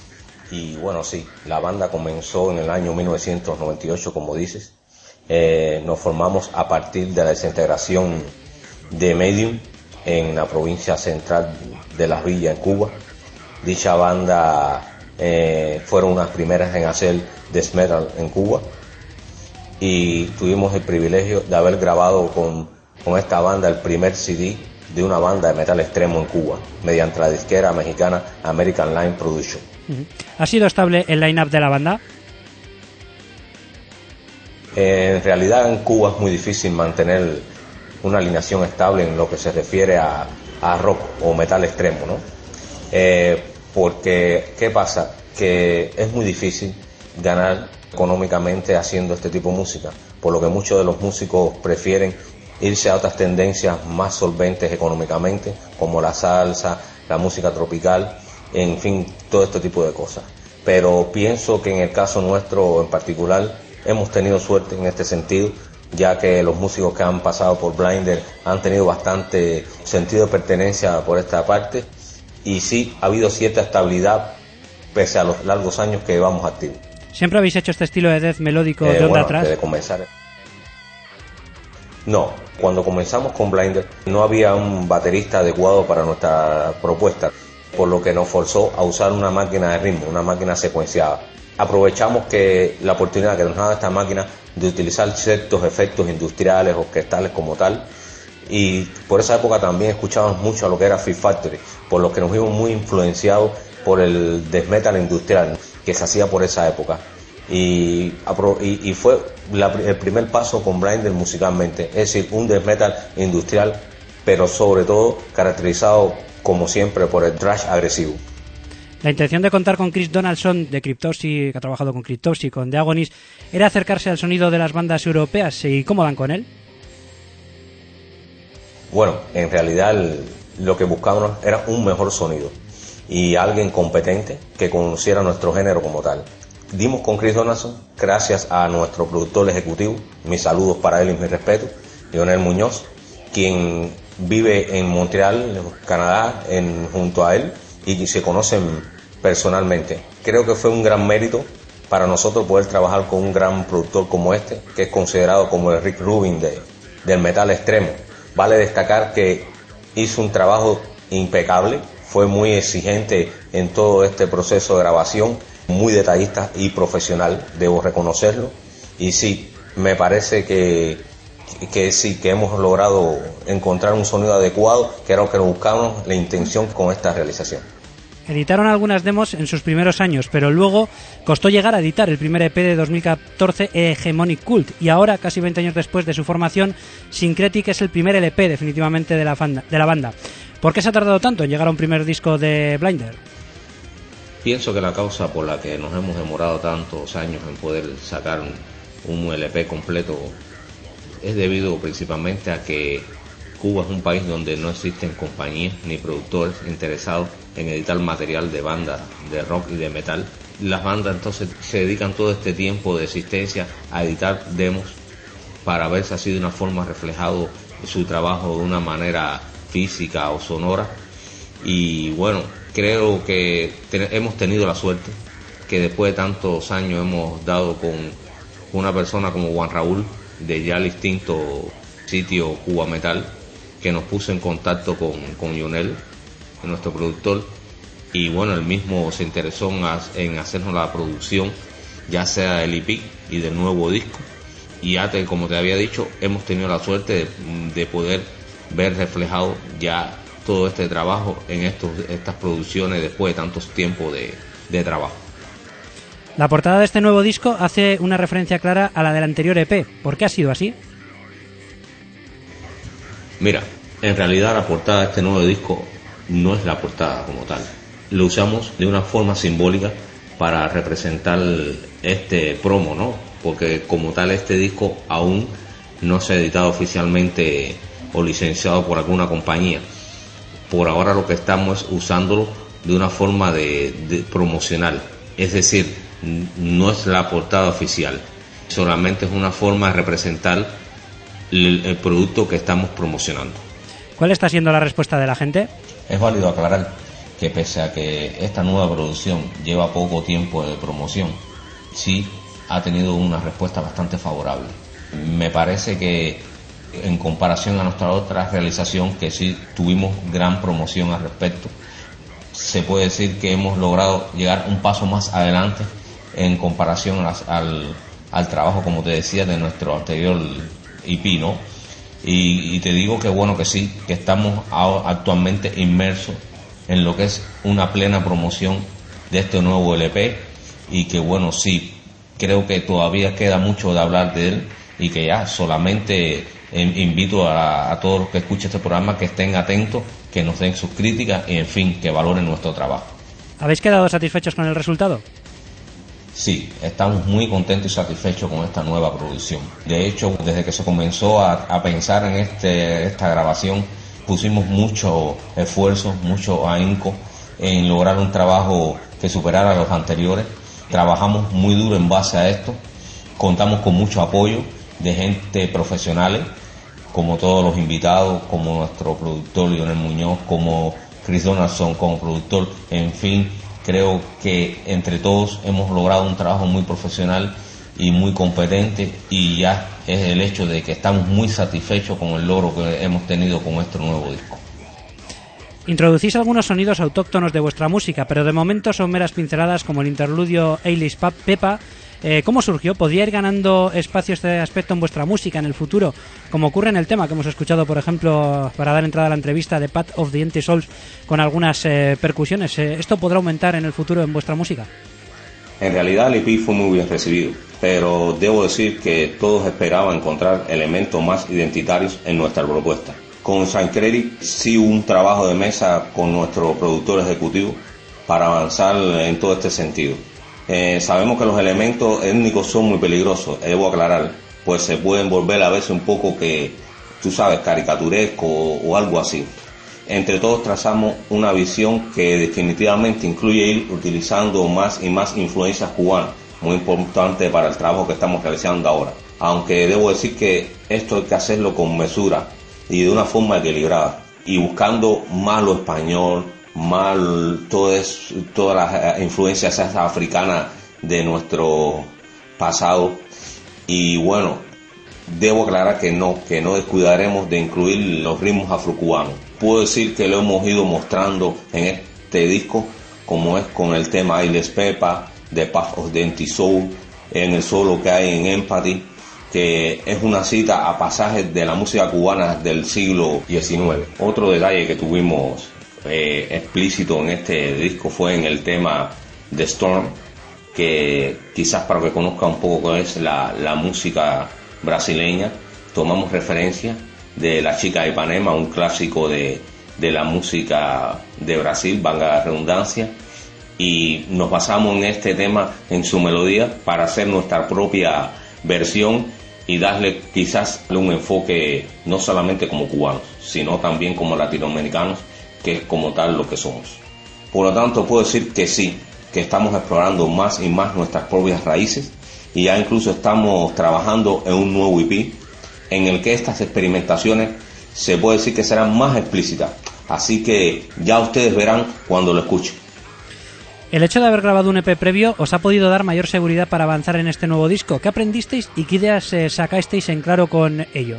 Y bueno, sí, la banda comenzó en el año mil novecientos noventa y ocho, como dices. Eh, nos formamos a partir de la desintegración de Medium en la provincia central de Las Villas, en Cuba. Dicha banda eh, fueron unas primeras en hacer death metal en Cuba, y tuvimos el privilegio de haber grabado con, con esta banda el primer C D de una banda de metal extremo en Cuba, mediante la disquera mexicana American Line Production. ¿Ha sido estable el line-up de la banda? Eh, en realidad en Cuba es muy difícil mantener una alineación estable en lo que se refiere a, a rock o metal extremo, ¿no? Eh, porque, ¿qué pasa? Que es muy difícil ganar económicamente haciendo este tipo de música, por lo que muchos de los músicos prefieren irse a otras tendencias más solventes económicamente, como la salsa, la música tropical, en fin, todo este tipo de cosas. Pero pienso que en el caso nuestro en particular hemos tenido suerte en este sentido, ya que los músicos que han pasado por Blinder han tenido bastante sentido de pertenencia por esta parte, y sí, ha habido cierta estabilidad pese a los largos años que llevamos activos. ¿Siempre habéis hecho este estilo de death melódico Eh, de onda bueno, atrás? antes de comenzar. No, cuando comenzamos con Blinder no había un baterista adecuado para nuestra propuesta, por lo que nos forzó a usar una máquina de ritmo, una máquina secuenciada. Aprovechamos que la oportunidad que nos daba esta máquina de utilizar ciertos efectos industriales, orquestales como tal, y por esa época también escuchábamos mucho a lo que era Fear Factory, por lo que nos vimos muy influenciados por el death metal industrial que se hacía por esa época. Y, y, y fue la, el primer paso con Blinder musicalmente, es decir, un death metal industrial, pero sobre todo caracterizado como siempre por el thrash agresivo. La intención de contar con Chris Donaldson de Cryptopsy, que ha trabajado con Cryptopsy, con The Agonist, era acercarse al sonido de las bandas europeas. ¿Y cómo dan con él? Bueno, en realidad el, lo que buscábamos era un mejor sonido y alguien competente que conociera nuestro género como tal. Dimos con Chris Donaldson gracias a nuestro productor ejecutivo, mis saludos para él y mi respeto, Lionel Muñoz, quien vive en Montreal, Canadá, en, junto a él, y se conocen personalmente. Creo que fue un gran mérito para nosotros poder trabajar con un gran productor como este, que es considerado como el Rick Rubin de, del metal extremo. Vale destacar que hizo un trabajo impecable, fue muy exigente en todo este proceso de grabación, muy detallista y profesional, debo reconocerlo, y sí, me parece que, que sí, que hemos logrado encontrar un sonido adecuado, que era lo que buscábamos, la intención con esta realización. Editaron algunas demos en sus primeros años, pero luego costó llegar a editar el primer E P de dos mil catorce, Hegemonic Cult, y ahora, casi veinte años después de su formación, Syncretic es el primer L P definitivamente de la, fanda, de la banda. ¿Por qué se ha tardado tanto en llegar a un primer disco de Blinder? Pienso que la causa por la que nos hemos demorado tantos años en poder sacar un, un L P completo es debido principalmente a que Cuba es un país donde no existen compañías ni productores interesados en editar material de bandas de rock y de metal. Las bandas entonces se dedican todo este tiempo de existencia a editar demos para ver si así de una forma reflejado su trabajo de una manera física o sonora. Y bueno, creo que te- hemos tenido la suerte que después de tantos años hemos dado con una persona como Juan Raúl de ya el distinto sitio Cuba Metal, que nos puso en contacto con, con Lionel, nuestro productor, y bueno, él mismo se interesó en, en hacernos la producción, ya sea del E P y del nuevo disco, y ya te, como te había dicho, hemos tenido la suerte de, de poder ver reflejado ya todo este trabajo en estos, estas producciones después de tantos tiempos de, de trabajo. La portada de este nuevo disco hace una referencia clara a la del anterior E P. ¿Por qué ha sido así? Mira, en realidad la portada de este nuevo disco no es la portada como tal. Lo usamos de una forma simbólica para representar este promo, ¿no? Porque como tal este disco aún no se ha editado oficialmente o licenciado por alguna compañía. Por ahora lo que estamos es usándolo de una forma de, de promocional. Es decir, no es la portada oficial. Solamente es una forma de representar el, el producto que estamos promocionando. ¿Cuál está siendo la respuesta de la gente? Es válido aclarar que pese a que esta nueva producción lleva poco tiempo de promoción, sí ha tenido una respuesta bastante favorable. Me parece que en comparación a nuestra otra realización, que sí tuvimos gran promoción al respecto, se puede decir que hemos logrado llegar un paso más adelante en comparación a, al, al trabajo, como te decía, de nuestro anterior E P, ¿no? Y, y te digo que bueno, que sí, que estamos actualmente inmersos en lo que es una plena promoción de este nuevo L P, y que bueno, sí, creo que todavía queda mucho de hablar de él, y que ya solamente eh, invito a, a todos los que escuchen este programa que estén atentos, que nos den sus críticas y en fin, que valoren nuestro trabajo. ¿Habéis quedado satisfechos con el resultado? Sí, estamos muy contentos y satisfechos con esta nueva producción. De hecho, desde que se comenzó a, a pensar en este, esta grabación, pusimos mucho esfuerzo, mucho ahínco en lograr un trabajo que superara a los anteriores. Trabajamos muy duro en base a esto. Contamos con mucho apoyo de gente profesionales, como todos los invitados, como nuestro productor Lionel Muñoz, como Chris Donaldson como productor, en fin. Creo que entre todos hemos logrado un trabajo muy profesional y muy competente, y ya es el hecho de que estamos muy satisfechos con el logro que hemos tenido con este nuevo disco. Introducís algunos sonidos autóctonos de vuestra música, pero de momento son meras pinceladas, como el interludio Eilis Pepa. Eh, ¿Cómo surgió? ¿Podría ir ganando espacio este aspecto en vuestra música en el futuro, como ocurre en el tema que hemos escuchado, por ejemplo, para dar entrada a la entrevista de Path of the Empty Souls, con algunas eh, percusiones? Eh, ¿Esto podrá aumentar en el futuro en vuestra música? En realidad el E P fue muy bien recibido, pero debo decir que todos esperaban encontrar elementos más identitarios en nuestra propuesta. Con Sancredi sí hubo un trabajo de mesa con nuestro productor ejecutivo para avanzar en todo este sentido. Eh, sabemos que los elementos étnicos son muy peligrosos, debo aclarar, pues se pueden volver a veces un poco que, tú sabes, caricaturesco o, o algo así. Entre todos trazamos una visión que definitivamente incluye ir utilizando más y más influencias cubanas, muy importante para el trabajo que estamos realizando ahora. Aunque debo decir que esto hay que hacerlo con mesura y de una forma equilibrada, y buscando más lo español, más todas, todas las influencias africanas de nuestro pasado. Y bueno, debo aclarar que no, que no descuidaremos de incluir los ritmos afrocubanos. Puedo decir que lo hemos ido mostrando en este disco, como es con el tema Eilis Pepa, de Path of the Empty Soul, en el solo que hay en Empathy, que es una cita a pasajes de la música cubana del siglo diecinueve. Otro detalle que tuvimos eh, explícito en este disco fue en el tema The Storm, que quizás para que conozca un poco qué es la, la música brasileña, tomamos referencia de La Chica de Ipanema, un clásico de, de la música de Brasil, valga la redundancia, y nos basamos en este tema, en su melodía, para hacer nuestra propia versión y darle quizás un enfoque no solamente como cubanos, sino también como latinoamericanos, que es como tal lo que somos. Por lo tanto, puedo decir que sí, que estamos explorando más y más nuestras propias raíces, y ya incluso estamos trabajando en un nuevo E P en el que estas experimentaciones se puede decir que serán más explícitas, así que ya ustedes verán cuando lo escuchen. El hecho de haber grabado un E P previo os ha podido dar mayor seguridad para avanzar en este nuevo disco. ¿Qué aprendisteis y qué ideas eh, sacasteis en claro con ello?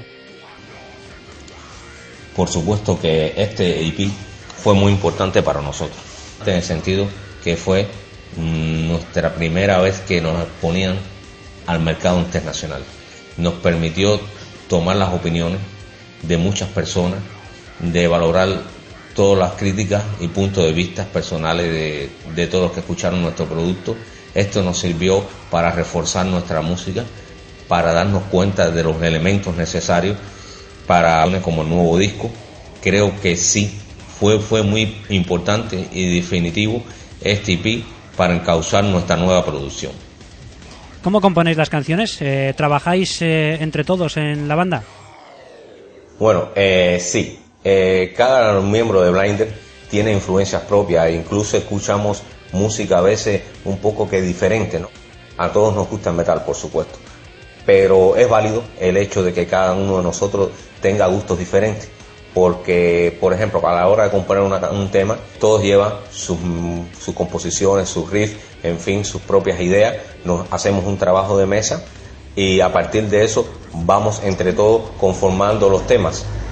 Por supuesto que este E P fue muy importante para nosotros, en el sentido que fue mmm, nuestra primera vez que nos exponían al mercado internacional. Nos permitió tomar las opiniones de muchas personas, de valorar todas las críticas y puntos de vista personales de, de todos los que escucharon nuestro producto. Esto nos sirvió para reforzar nuestra música, para darnos cuenta de los elementos necesarios para como el nuevo disco. Creo que sí, fue, fue muy importante y definitivo este E P para encauzar nuestra nueva producción. ¿Cómo componéis las canciones? Eh, ¿Trabajáis eh, entre todos en la banda? Bueno, eh, sí. Eh, cada miembro de Blinder tiene influencias propias e incluso escuchamos música a veces un poco que diferente, ¿no? A todos nos gusta el metal, por supuesto, pero es válido el hecho de que cada uno de nosotros tenga gustos diferentes, porque, por ejemplo, a la hora de componer una, un tema, todos llevan sus, sus composiciones, sus riffs, en fin, sus propias ideas. Nos hacemos un trabajo de mesa y a partir de eso vamos entre todos conformando los temas.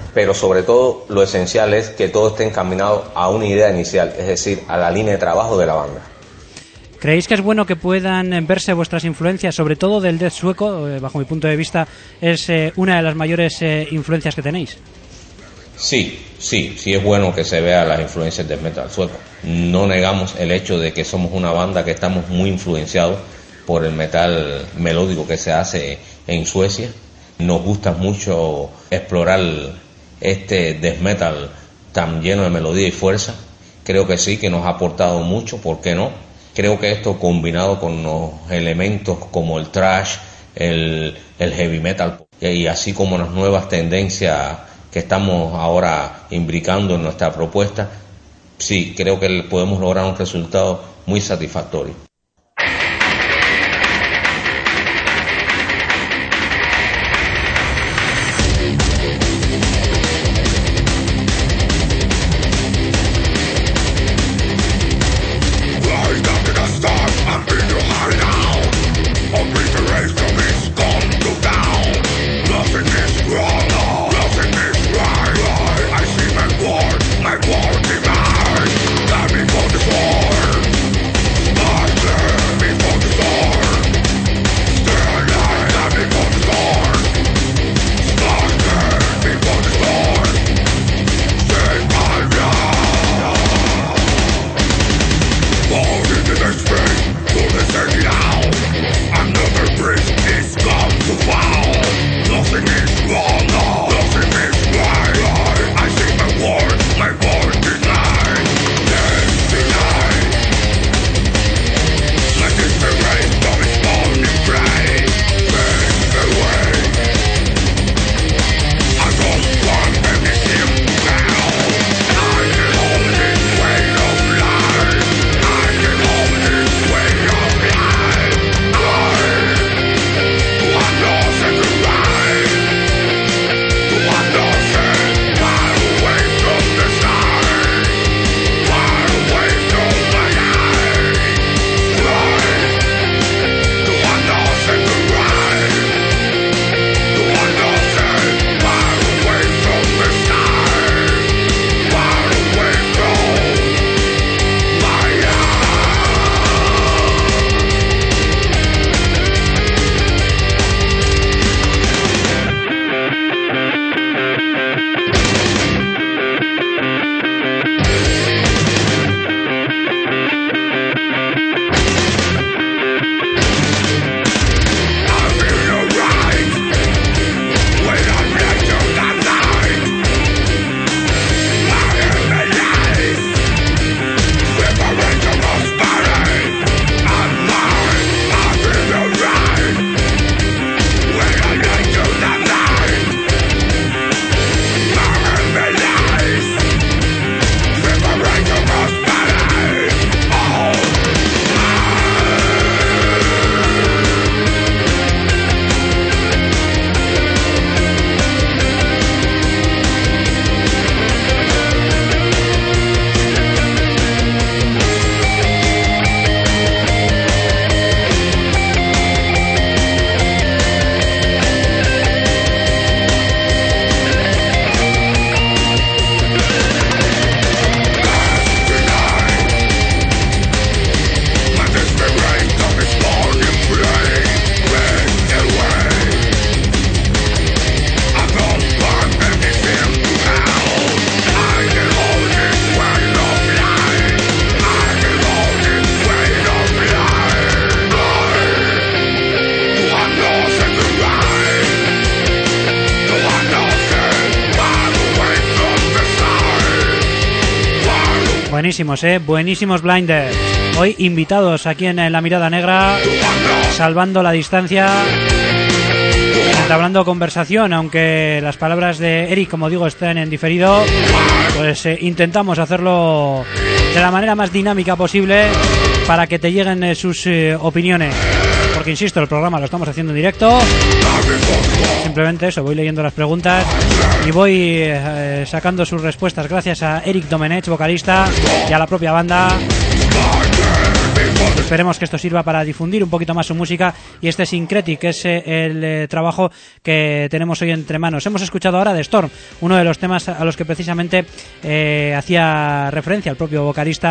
pero sobre todo lo esencial es que todo esté encaminado a una idea inicial, es decir, a la línea de trabajo de la banda. ¿Creéis que es bueno que puedan verse vuestras influencias, sobre todo del death sueco? Eh, bajo mi punto de vista es eh, una de las mayores eh, influencias que tenéis. Sí, sí, sí es bueno que se vea las influencias del metal sueco. No negamos el hecho de que somos una banda que estamos muy influenciados por el metal melódico que se hace en Suecia. Nos gusta mucho explorar este death metal tan lleno de melodía y fuerza. Creo que sí, que nos ha aportado mucho, ¿por qué no? Creo que esto combinado con los elementos como el thrash, el, el heavy metal y así como las nuevas tendencias que estamos ahora imbricando en nuestra propuesta, sí, creo que podemos lograr un resultado muy satisfactorio. Buenísimos, eh, buenísimos Blinders. Hoy invitados aquí en La Mirada Negra, salvando la distancia, entablando conversación, aunque las palabras de Eric, como digo, estén en diferido, pues eh, intentamos hacerlo de la manera más dinámica posible para que te lleguen eh, sus eh, opiniones. Porque insisto, el programa lo estamos haciendo en directo. Simplemente eso, voy leyendo las preguntas y voy eh, sacando sus respuestas gracias a Eric Domenech, vocalista, y a la propia banda. esperemos que esto sirva para difundir un poquito más su música. Y este Syncretic, que es eh, el eh, trabajo que tenemos hoy entre manos. Hemos escuchado ahora de Storm, uno de los temas a los que precisamente eh, hacía referencia el propio vocalista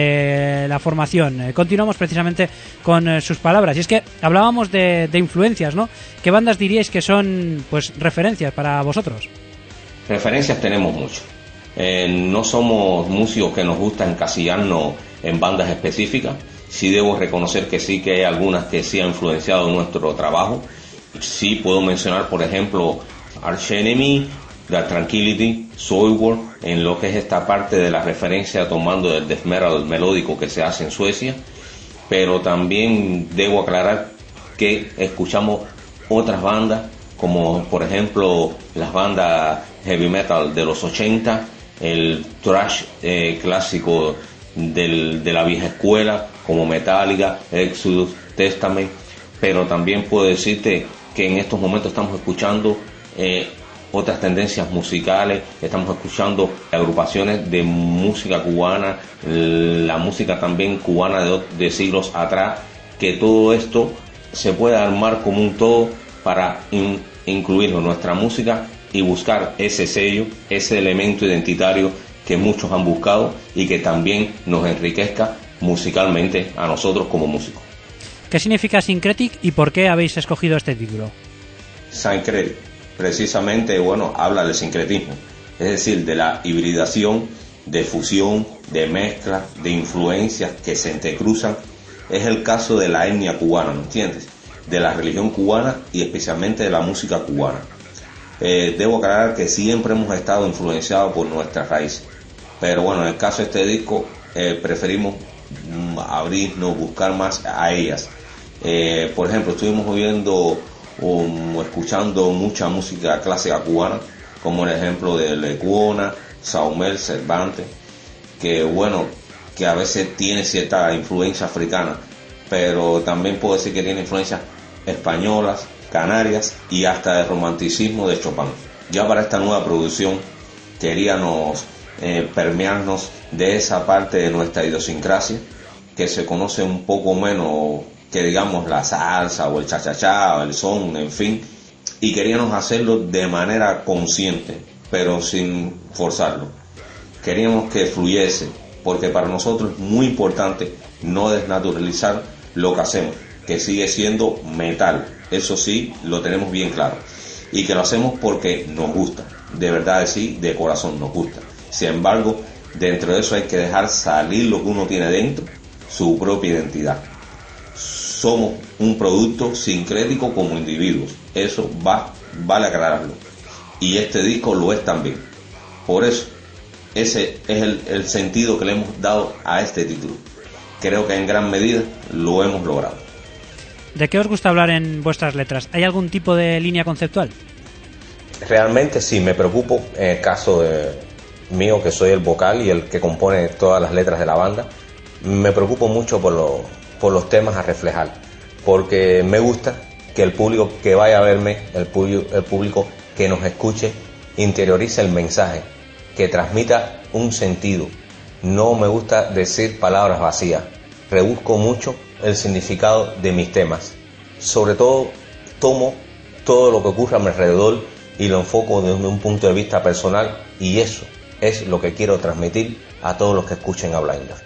de la formación. Eh, continuamos precisamente con eh, sus palabras. Y es que hablábamos de, de influencias, ¿no? ¿Qué bandas diríais que son, pues, referencias para vosotros? Referencias tenemos mucho. Eh, no somos músicos que nos gusta encasillarnos en bandas específicas. Sí debo reconocer que sí que hay algunas que sí han influenciado nuestro trabajo. Sí puedo mencionar, por ejemplo, Arch Enemy, The Tranquility, Soilwork, en lo que es esta parte de la referencia tomando del death metal melódico que se hace en Suecia. Pero también debo aclarar que escuchamos otras bandas, como por ejemplo las bandas heavy metal de los ochenta, el thrash eh, clásico del, de la vieja escuela, como Metallica, Exodus, Testament. Pero también puedo decirte que en estos momentos estamos escuchando eh, otras tendencias musicales, estamos escuchando agrupaciones de música cubana, la música también cubana de, de siglos atrás, que todo esto se puede armar como un todo para in, incluirlo en nuestra música y buscar ese sello, ese elemento identitario que muchos han buscado y que también nos enriquezca musicalmente a nosotros como músicos. ¿Qué significa Syncretic y por qué habéis escogido este título? Syncretic, precisamente, bueno, habla del sincretismo, es decir, de la hibridación, de fusión, de mezcla, de influencias que se entrecruzan. Es el caso de la etnia cubana, ¿me entiendes? De la religión cubana y especialmente de la música cubana. Eh, debo aclarar que siempre hemos estado influenciados por nuestras raíces, pero bueno, en el caso de este disco eh, preferimos mm, abrirnos, buscar más a ellas. Eh, por ejemplo, estuvimos oyendo o escuchando mucha música clásica cubana, como el ejemplo de Lecuona, Saumel, Cervantes, que bueno, que a veces tiene cierta influencia africana, pero también puedo decir que tiene influencias españolas, canarias y hasta el romanticismo de Chopin. Ya para esta nueva producción queríamos eh, permearnos de esa parte de nuestra idiosincrasia que se conoce un poco menos que digamos la salsa o el cha-cha-cha o el son, en fin, y queríamos hacerlo de manera consciente pero sin forzarlo. Queríamos que fluyese, porque para nosotros es muy importante no desnaturalizar lo que hacemos, que sigue siendo metal, eso sí, lo tenemos bien claro, y que lo hacemos porque nos gusta, de verdad, sí, de corazón nos gusta. Sin embargo, dentro de eso hay que dejar salir lo que uno tiene dentro, su propia identidad. Somos un producto sincrético como individuos, eso va, vale aclararlo, y este disco lo es también. Por eso, ese es el, el sentido que le hemos dado a este título. Creo que en gran medida lo hemos logrado. ¿De qué os gusta hablar en vuestras letras? ¿Hay algún tipo de línea conceptual? Realmente sí, me preocupo en el caso de mío, que soy el vocal y el que compone todas las letras de la banda. Me preocupo mucho por, lo, por los temas a reflejar, porque me gusta que el público que vaya a verme, el público, el público que nos escuche, interiorice el mensaje, que transmita un sentido. No me gusta decir palabras vacías, rebusco mucho el significado de mis temas. Sobre todo, tomo todo lo que ocurre a mi alrededor y lo enfoco desde un punto de vista personal, y eso es lo que quiero transmitir a todos los que escuchen a Blinder.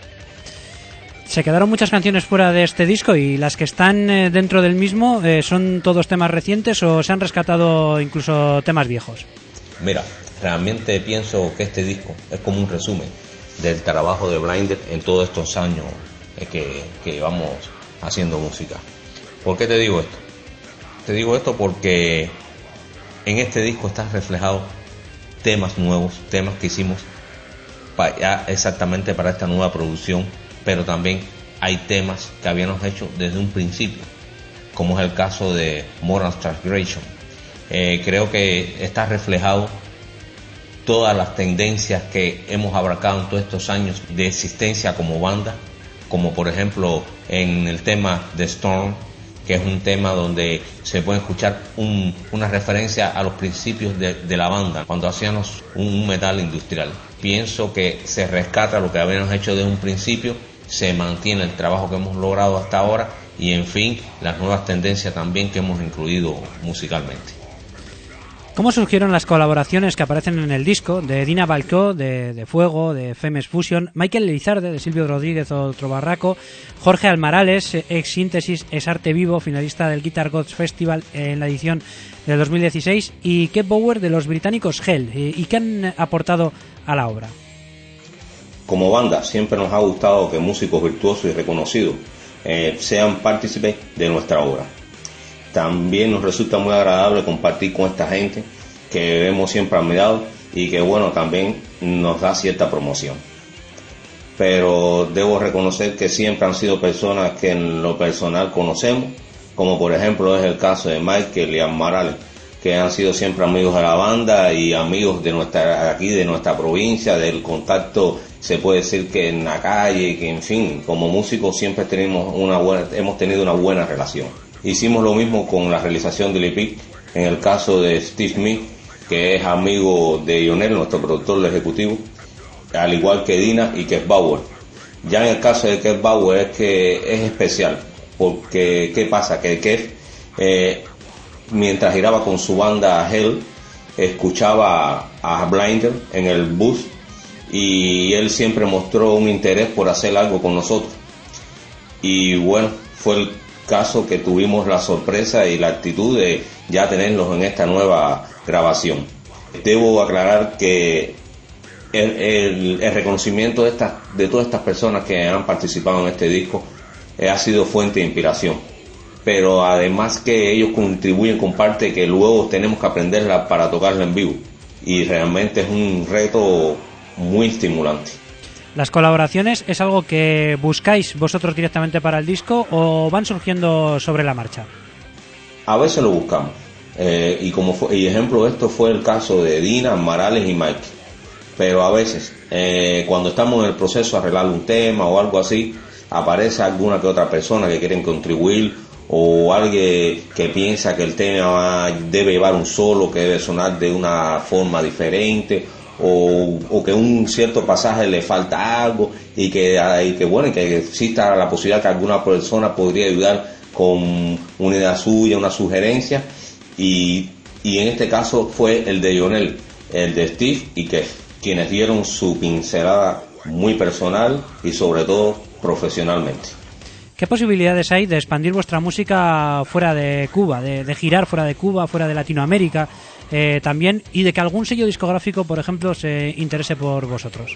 Se quedaron muchas canciones fuera de este disco, y las que están eh, dentro del mismo eh, ¿son todos temas recientes o se han rescatado incluso temas viejos? Mira, realmente pienso que este disco es como un resumen del trabajo de Blinder en todos estos años eh, que, que vamos haciendo música. ¿Por qué te digo esto? Te digo esto porque en este disco están reflejados temas nuevos, temas que hicimos para, ya exactamente para esta nueva producción, pero también hay temas que habíamos hecho desde un principio, como es el caso de Moral Transgression. Eh, creo que está reflejado todas las tendencias que hemos abarcado en todos estos años de existencia como banda, como por ejemplo en el tema de Storm, que es un tema donde se puede escuchar un, una referencia a los principios de, de la banda, cuando hacíamos un, un metal industrial. Pienso que se rescata lo que habíamos hecho desde un principio, se mantiene el trabajo que hemos logrado hasta ahora y, en fin, las nuevas tendencias también que hemos incluido musicalmente. ¿Cómo surgieron las colaboraciones que aparecen en el disco de Dina Balcó, de, de Fuego, de Femes Fusion, Michael Elizarde, de Silvio Rodríguez Otro Barraco, Jorge Almarales, ex Síntesis, es Arte Vivo, finalista del Guitar Gods Festival en la edición del dos mil dieciséis, y Kev Bower de los británicos Hell? ¿Y qué han aportado a la obra? Como banda, siempre nos ha gustado que músicos virtuosos y reconocidos eh, sean partícipes de nuestra obra. También nos resulta muy agradable compartir con esta gente que vemos siempre admirado y que, bueno, también nos da cierta promoción. Pero debo reconocer que siempre han sido personas que en lo personal conocemos, como por ejemplo es el caso de Michael y Amarales, que han sido siempre amigos de la banda y amigos de nuestra aquí de nuestra provincia, del contacto, se puede decir que en la calle, que en fin, como músicos siempre tenemos una buena, hemos tenido una buena relación. Hicimos lo mismo con la realización del E P, en el caso de Steve Smith, que es amigo de Lionel, nuestro productor ejecutivo, al igual que Dina y Kev Bauer. Ya en el caso de Kev Bauer es que es especial, porque ¿qué pasa? Que Kev, eh, mientras giraba con su banda Hell, escuchaba a Blinder en el bus y él siempre mostró un interés por hacer algo con nosotros. Y bueno, fue el caso que tuvimos la sorpresa y la actitud de ya tenerlos en esta nueva grabación. Debo aclarar que el, el, el reconocimiento de, estas, de todas estas personas que han participado en este disco eh, ha sido fuente de inspiración, pero además que ellos contribuyen con parte que luego tenemos que aprenderla para tocarla en vivo, y realmente es un reto muy estimulante. ¿Las colaboraciones es algo que buscáis vosotros directamente para el disco o van surgiendo sobre la marcha? A veces lo buscamos, eh, y como fue, y ejemplo de esto fue el caso de Dina, Marales y Mike. Pero a veces, eh, cuando estamos en el proceso de arreglar un tema o algo así, aparece alguna que otra persona que quieren contribuir, o alguien que piensa que el tema debe llevar un solo, que debe sonar de una forma diferente, o, o que un cierto pasaje le falta algo, y que, y que bueno, que exista la posibilidad que alguna persona podría ayudar con una idea suya, una sugerencia, y, y en este caso fue el de Lionel, el de Steve y Kev, quienes dieron su pincelada muy personal y sobre todo profesionalmente. ¿Qué posibilidades hay de expandir vuestra música fuera de Cuba, de, de girar fuera de Cuba, fuera de Latinoamérica eh, también, y de que algún sello discográfico, por ejemplo, se interese por vosotros?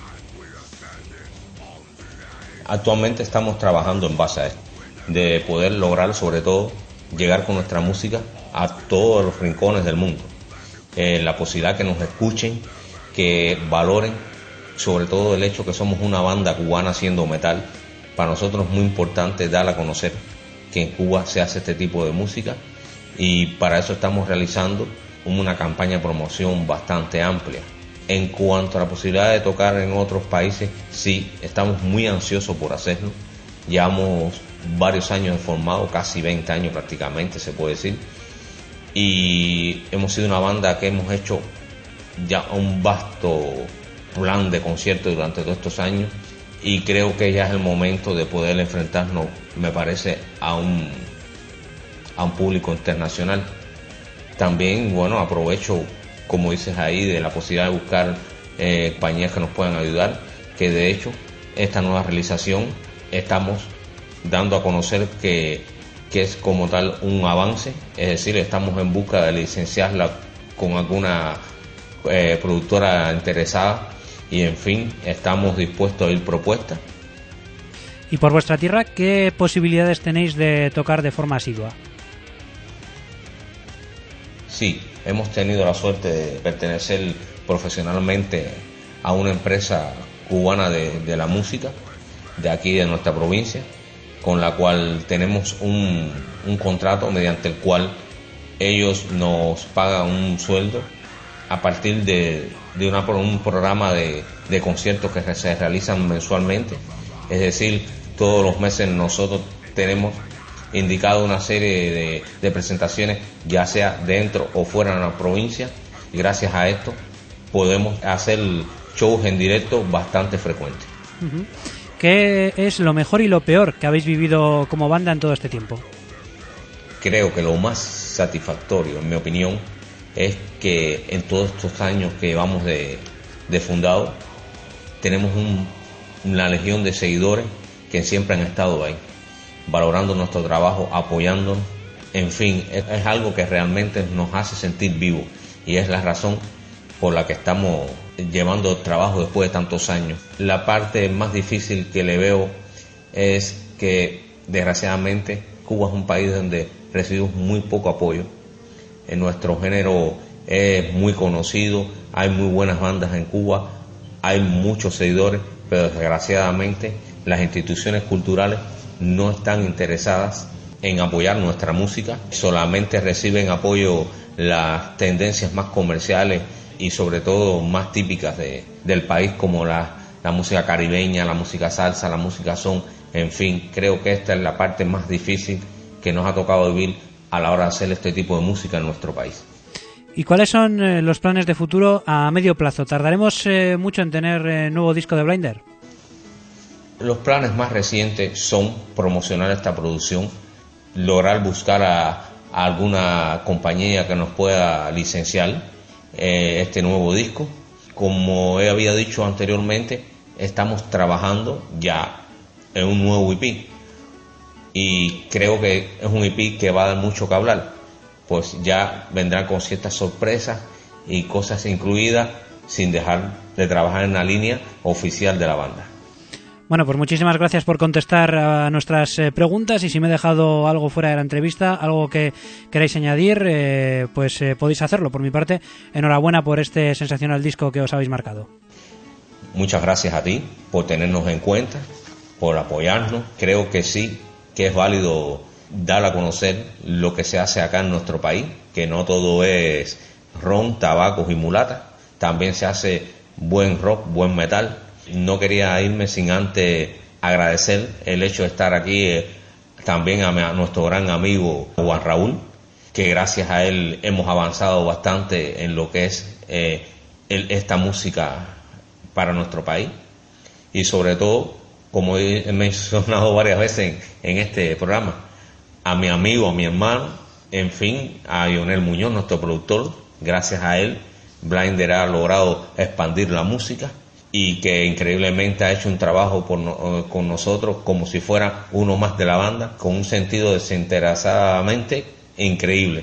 Actualmente estamos trabajando en base a esto, de poder lograr sobre todo llegar con nuestra música a todos los rincones del mundo. Eh, la posibilidad que nos escuchen, que valoren sobre todo el hecho que somos una banda cubana haciendo metal. Para nosotros es muy importante dar a conocer que en Cuba se hace este tipo de música, y para eso estamos realizando una campaña de promoción bastante amplia. En cuanto a la posibilidad de tocar en otros países, sí, estamos muy ansiosos por hacerlo. Llevamos varios años formados, casi veinte años prácticamente se puede decir, y hemos sido una banda que hemos hecho ya un vasto plan de conciertos durante todos estos años, y creo que ya es el momento de poder enfrentarnos, me parece, a un a un público internacional. También, bueno, aprovecho, como dices ahí, de la posibilidad de buscar eh, compañías que nos puedan ayudar, que de hecho esta nueva realización estamos dando a conocer que, que es como tal un avance, es decir, estamos en busca de licenciarla con alguna eh, productora interesada, y en fin, estamos dispuestos a ir propuestas. Y por vuestra tierra, ¿qué posibilidades tenéis de tocar de forma asidua? Sí, hemos tenido la suerte de pertenecer profesionalmente a una empresa cubana de, de la música, de aquí de nuestra provincia, con la cual tenemos un, un contrato mediante el cual ellos nos pagan un sueldo a partir de, de una, un programa de, de conciertos que se realizan mensualmente. Es decir, todos los meses nosotros tenemos indicado una serie de, de presentaciones, ya sea dentro o fuera de la provincia, y gracias a esto podemos hacer shows en directo bastante frecuentes. Uh-huh. ¿qué es lo mejor y lo peor que habéis vivido como banda en todo este tiempo? Creo que lo más satisfactorio, en mi opinión, es que en todos estos años que llevamos de, de fundado, tenemos un, una legión de seguidores que siempre han estado ahí, valorando nuestro trabajo, apoyándonos. En fin, es, es algo que realmente nos hace sentir vivos y es la razón por la que estamos llevando trabajo después de tantos años. La parte más difícil que le veo es que, desgraciadamente, Cuba es un país donde recibimos muy poco apoyo. En nuestro género es muy conocido, hay muy buenas bandas en Cuba, hay muchos seguidores, pero desgraciadamente las instituciones culturales no están interesadas en apoyar nuestra música, solamente reciben apoyo las tendencias más comerciales y sobre todo más típicas de, del país, como la, la música caribeña, la música salsa, la música son. En fin, creo que esta es la parte más difícil que nos ha tocado vivir a la hora de hacer este tipo de música en nuestro país. ¿Y cuáles son eh, los planes de futuro a medio plazo? ¿Tardaremos eh, mucho en tener eh, nuevo disco de Blinder? Los planes más recientes son promocionar esta producción, lograr buscar a, a alguna compañía que nos pueda licenciar eh, este nuevo disco. Como he había dicho anteriormente, estamos trabajando ya en un nuevo E P y creo que es un E P que va a dar mucho que hablar, pues ya vendrán con ciertas sorpresas y cosas incluidas sin dejar de trabajar en la línea oficial de la banda. Bueno, pues muchísimas gracias por contestar a nuestras eh, preguntas, y si me he dejado algo fuera de la entrevista, algo que queráis añadir, eh, pues eh, podéis hacerlo. Por mi parte, enhorabuena por este sensacional disco que os habéis marcado. Muchas gracias a ti por tenernos en cuenta, por apoyarnos. Creo que sí, que es válido dar a conocer lo que se hace acá en nuestro país, que no todo es ron, tabacos y mulatas, también se hace buen rock, buen metal. No quería irme sin antes agradecer el hecho de estar aquí eh, también a, mi, a nuestro gran amigo Juan Raúl, que gracias a él hemos avanzado bastante en lo que es eh, el, esta música para nuestro país. Y sobre todo, como he mencionado varias veces en, en este programa, a mi amigo, a mi hermano, en fin, a Lionel Muñoz, nuestro productor. Gracias a él, Blinder ha logrado expandir la música, y que increíblemente ha hecho un trabajo por no, con nosotros como si fuera uno más de la banda, con un sentido desinteresadamente increíble.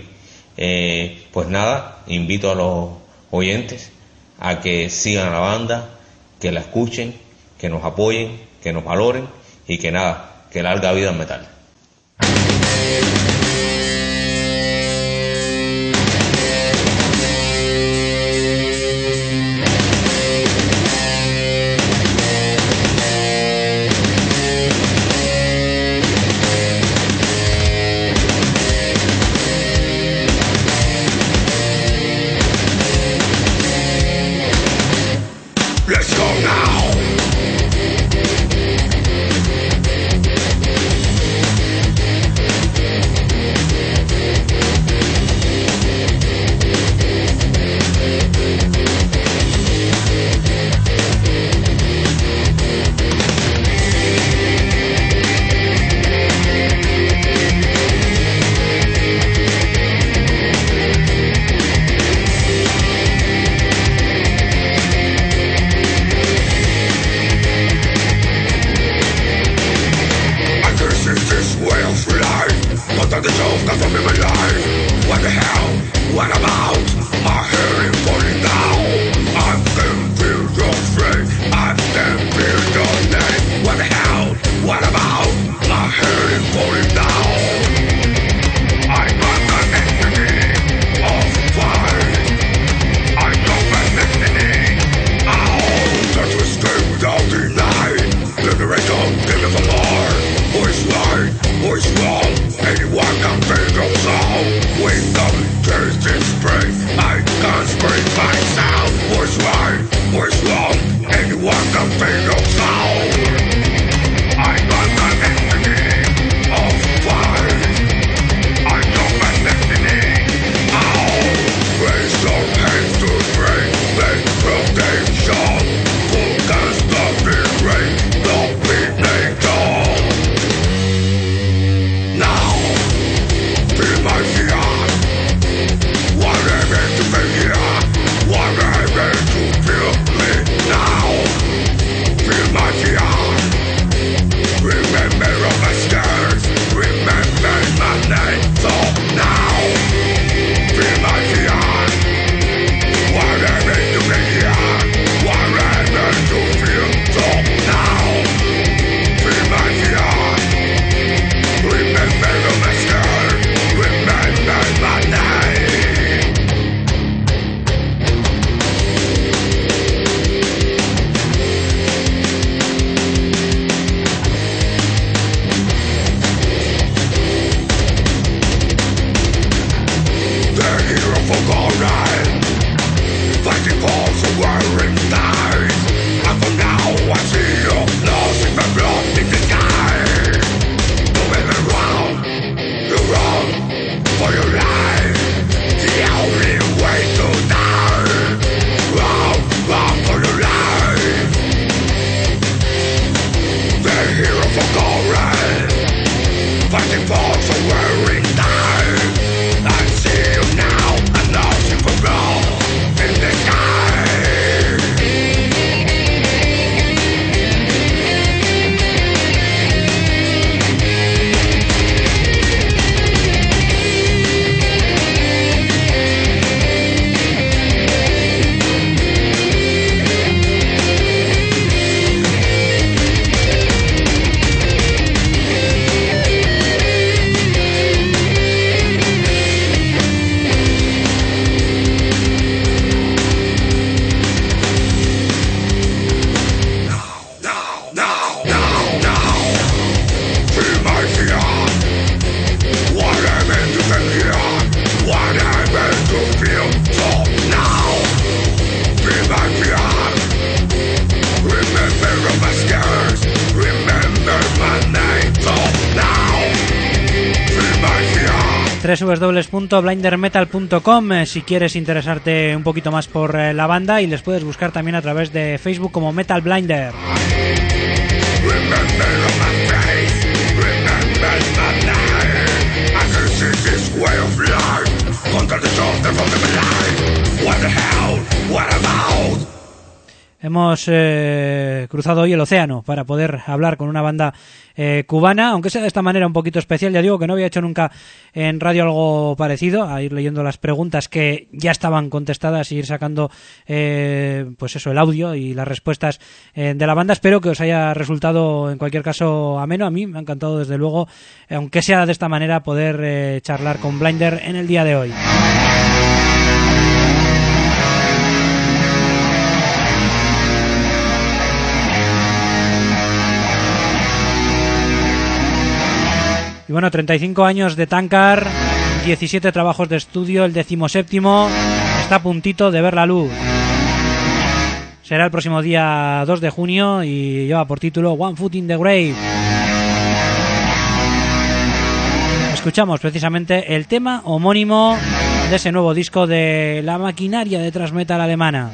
Eh, pues nada, invito a los oyentes a que sigan a la banda, que la escuchen, que nos apoyen, que nos valoren, y que nada, que larga vida al metal. Anyone can feel the sound. We come to this spring. I can't scream my doble u doble u doble u punto blinder metal punto com eh, si quieres interesarte un poquito más por eh, la banda, y les puedes buscar también a través de Facebook como Metal Blinder. Hemos eh, cruzado hoy el océano para poder hablar con una banda eh, cubana, aunque sea de esta manera un poquito especial. Ya digo que no había hecho nunca en radio algo parecido, a ir leyendo las preguntas que ya estaban contestadas y ir sacando eh, pues eso, el audio y las respuestas eh, de la banda. Espero que os haya resultado en cualquier caso ameno. A mí me ha encantado desde luego, aunque sea de esta manera, poder eh, charlar con Blinder en el día de hoy. Y bueno, treinta y cinco años de Tankard, diecisiete trabajos de estudio, el decimoséptimo está a puntito de ver la luz. Será el próximo día dos de junio y lleva por título One Foot in the Grave. Escuchamos precisamente el tema homónimo de ese nuevo disco de la maquinaria de thrash metal alemana.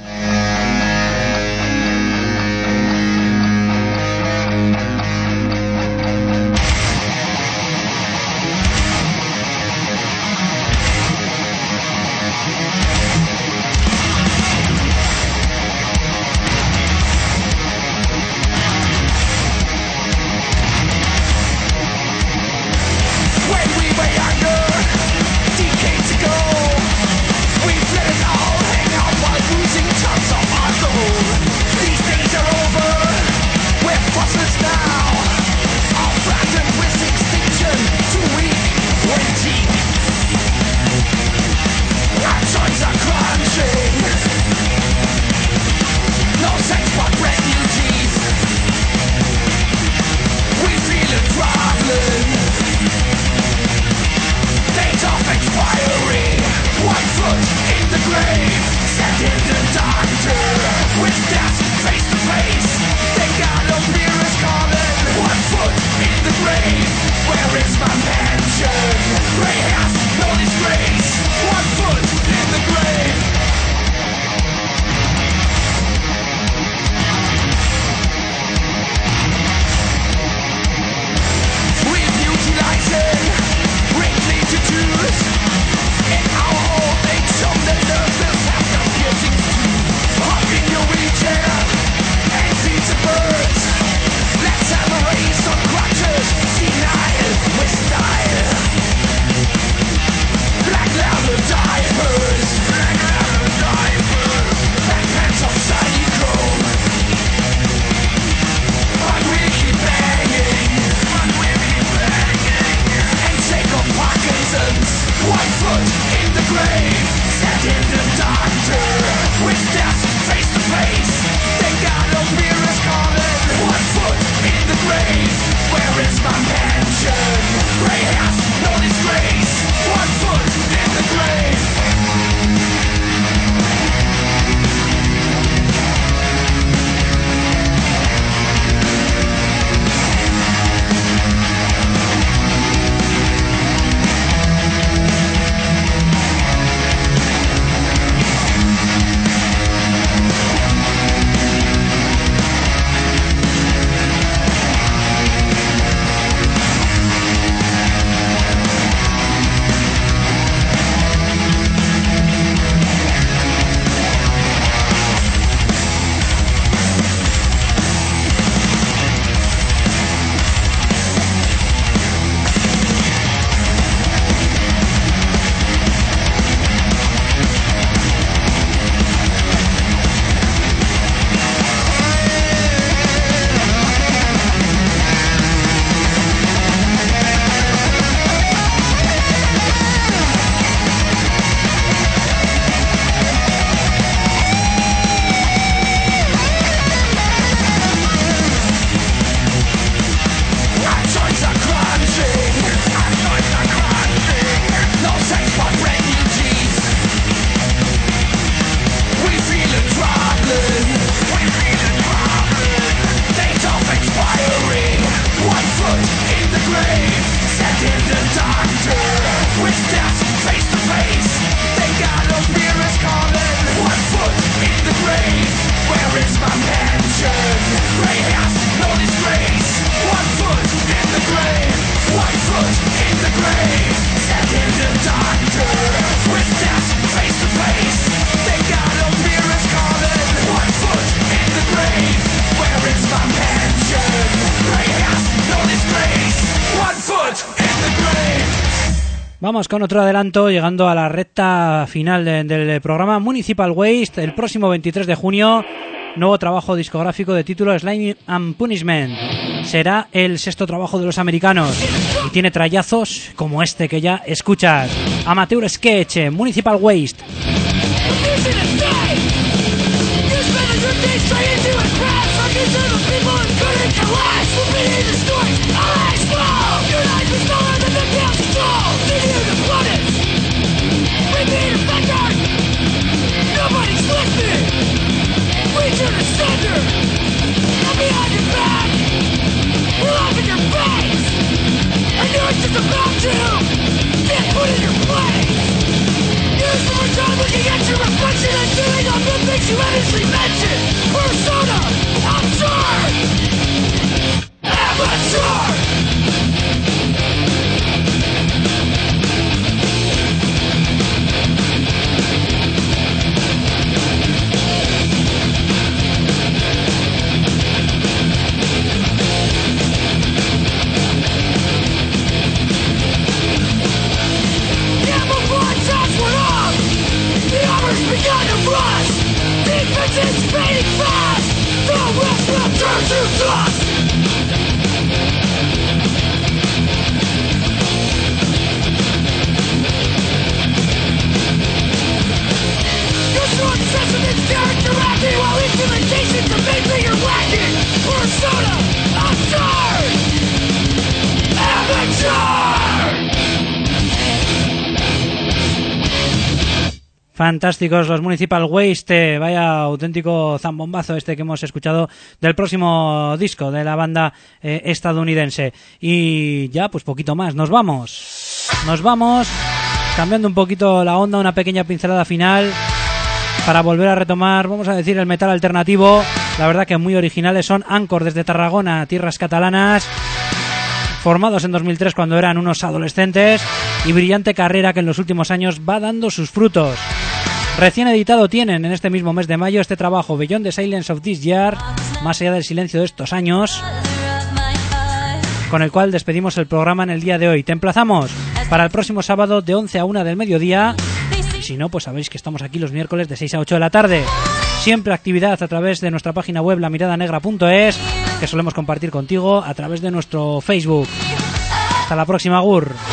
Vamos con otro adelanto, llegando a la recta final de, del programa. Municipal Waste, el próximo veintitrés de junio, nuevo trabajo discográfico de título Slime and Punishment. Será el sexto trabajo de los americanos y tiene trayazos como este que ya escuchas. Amateur Sketch, Municipal Waste. Just about to get put in your place. Use the more time looking at your reflection and doing all the things you endlessly mentioned. Persona, absurd, amateur. Begun to rust. Defense is fading fast. The rest will turn to dust. Your strong sentiments character acting while implementations of mainly you're lacking. Persona, absurd, amateur. Fantásticos los Municipal Waste, vaya auténtico zambombazo este que hemos escuchado del próximo disco de la banda eh, estadounidense. Y ya pues poquito más, nos vamos, nos vamos cambiando un poquito la onda, una pequeña pincelada final para volver a retomar, vamos a decir, el metal alternativo. La verdad que muy originales son Anchor desde Tarragona, tierras catalanas, formados en dos mil tres cuando eran unos adolescentes, y brillante carrera que en los últimos años va dando sus frutos. Recién editado tienen en este mismo mes de mayo este trabajo Beyond the Silence of This Year, más allá del silencio de estos años, con el cual despedimos el programa en el día de hoy. Te emplazamos para el próximo sábado de once a una del mediodía, y si no, pues sabéis que estamos aquí los miércoles de seis a ocho de la tarde. Siempre actividad a través de nuestra página web la mirada negra punto es, que solemos compartir contigo a través de nuestro Facebook. Hasta la próxima, Gur.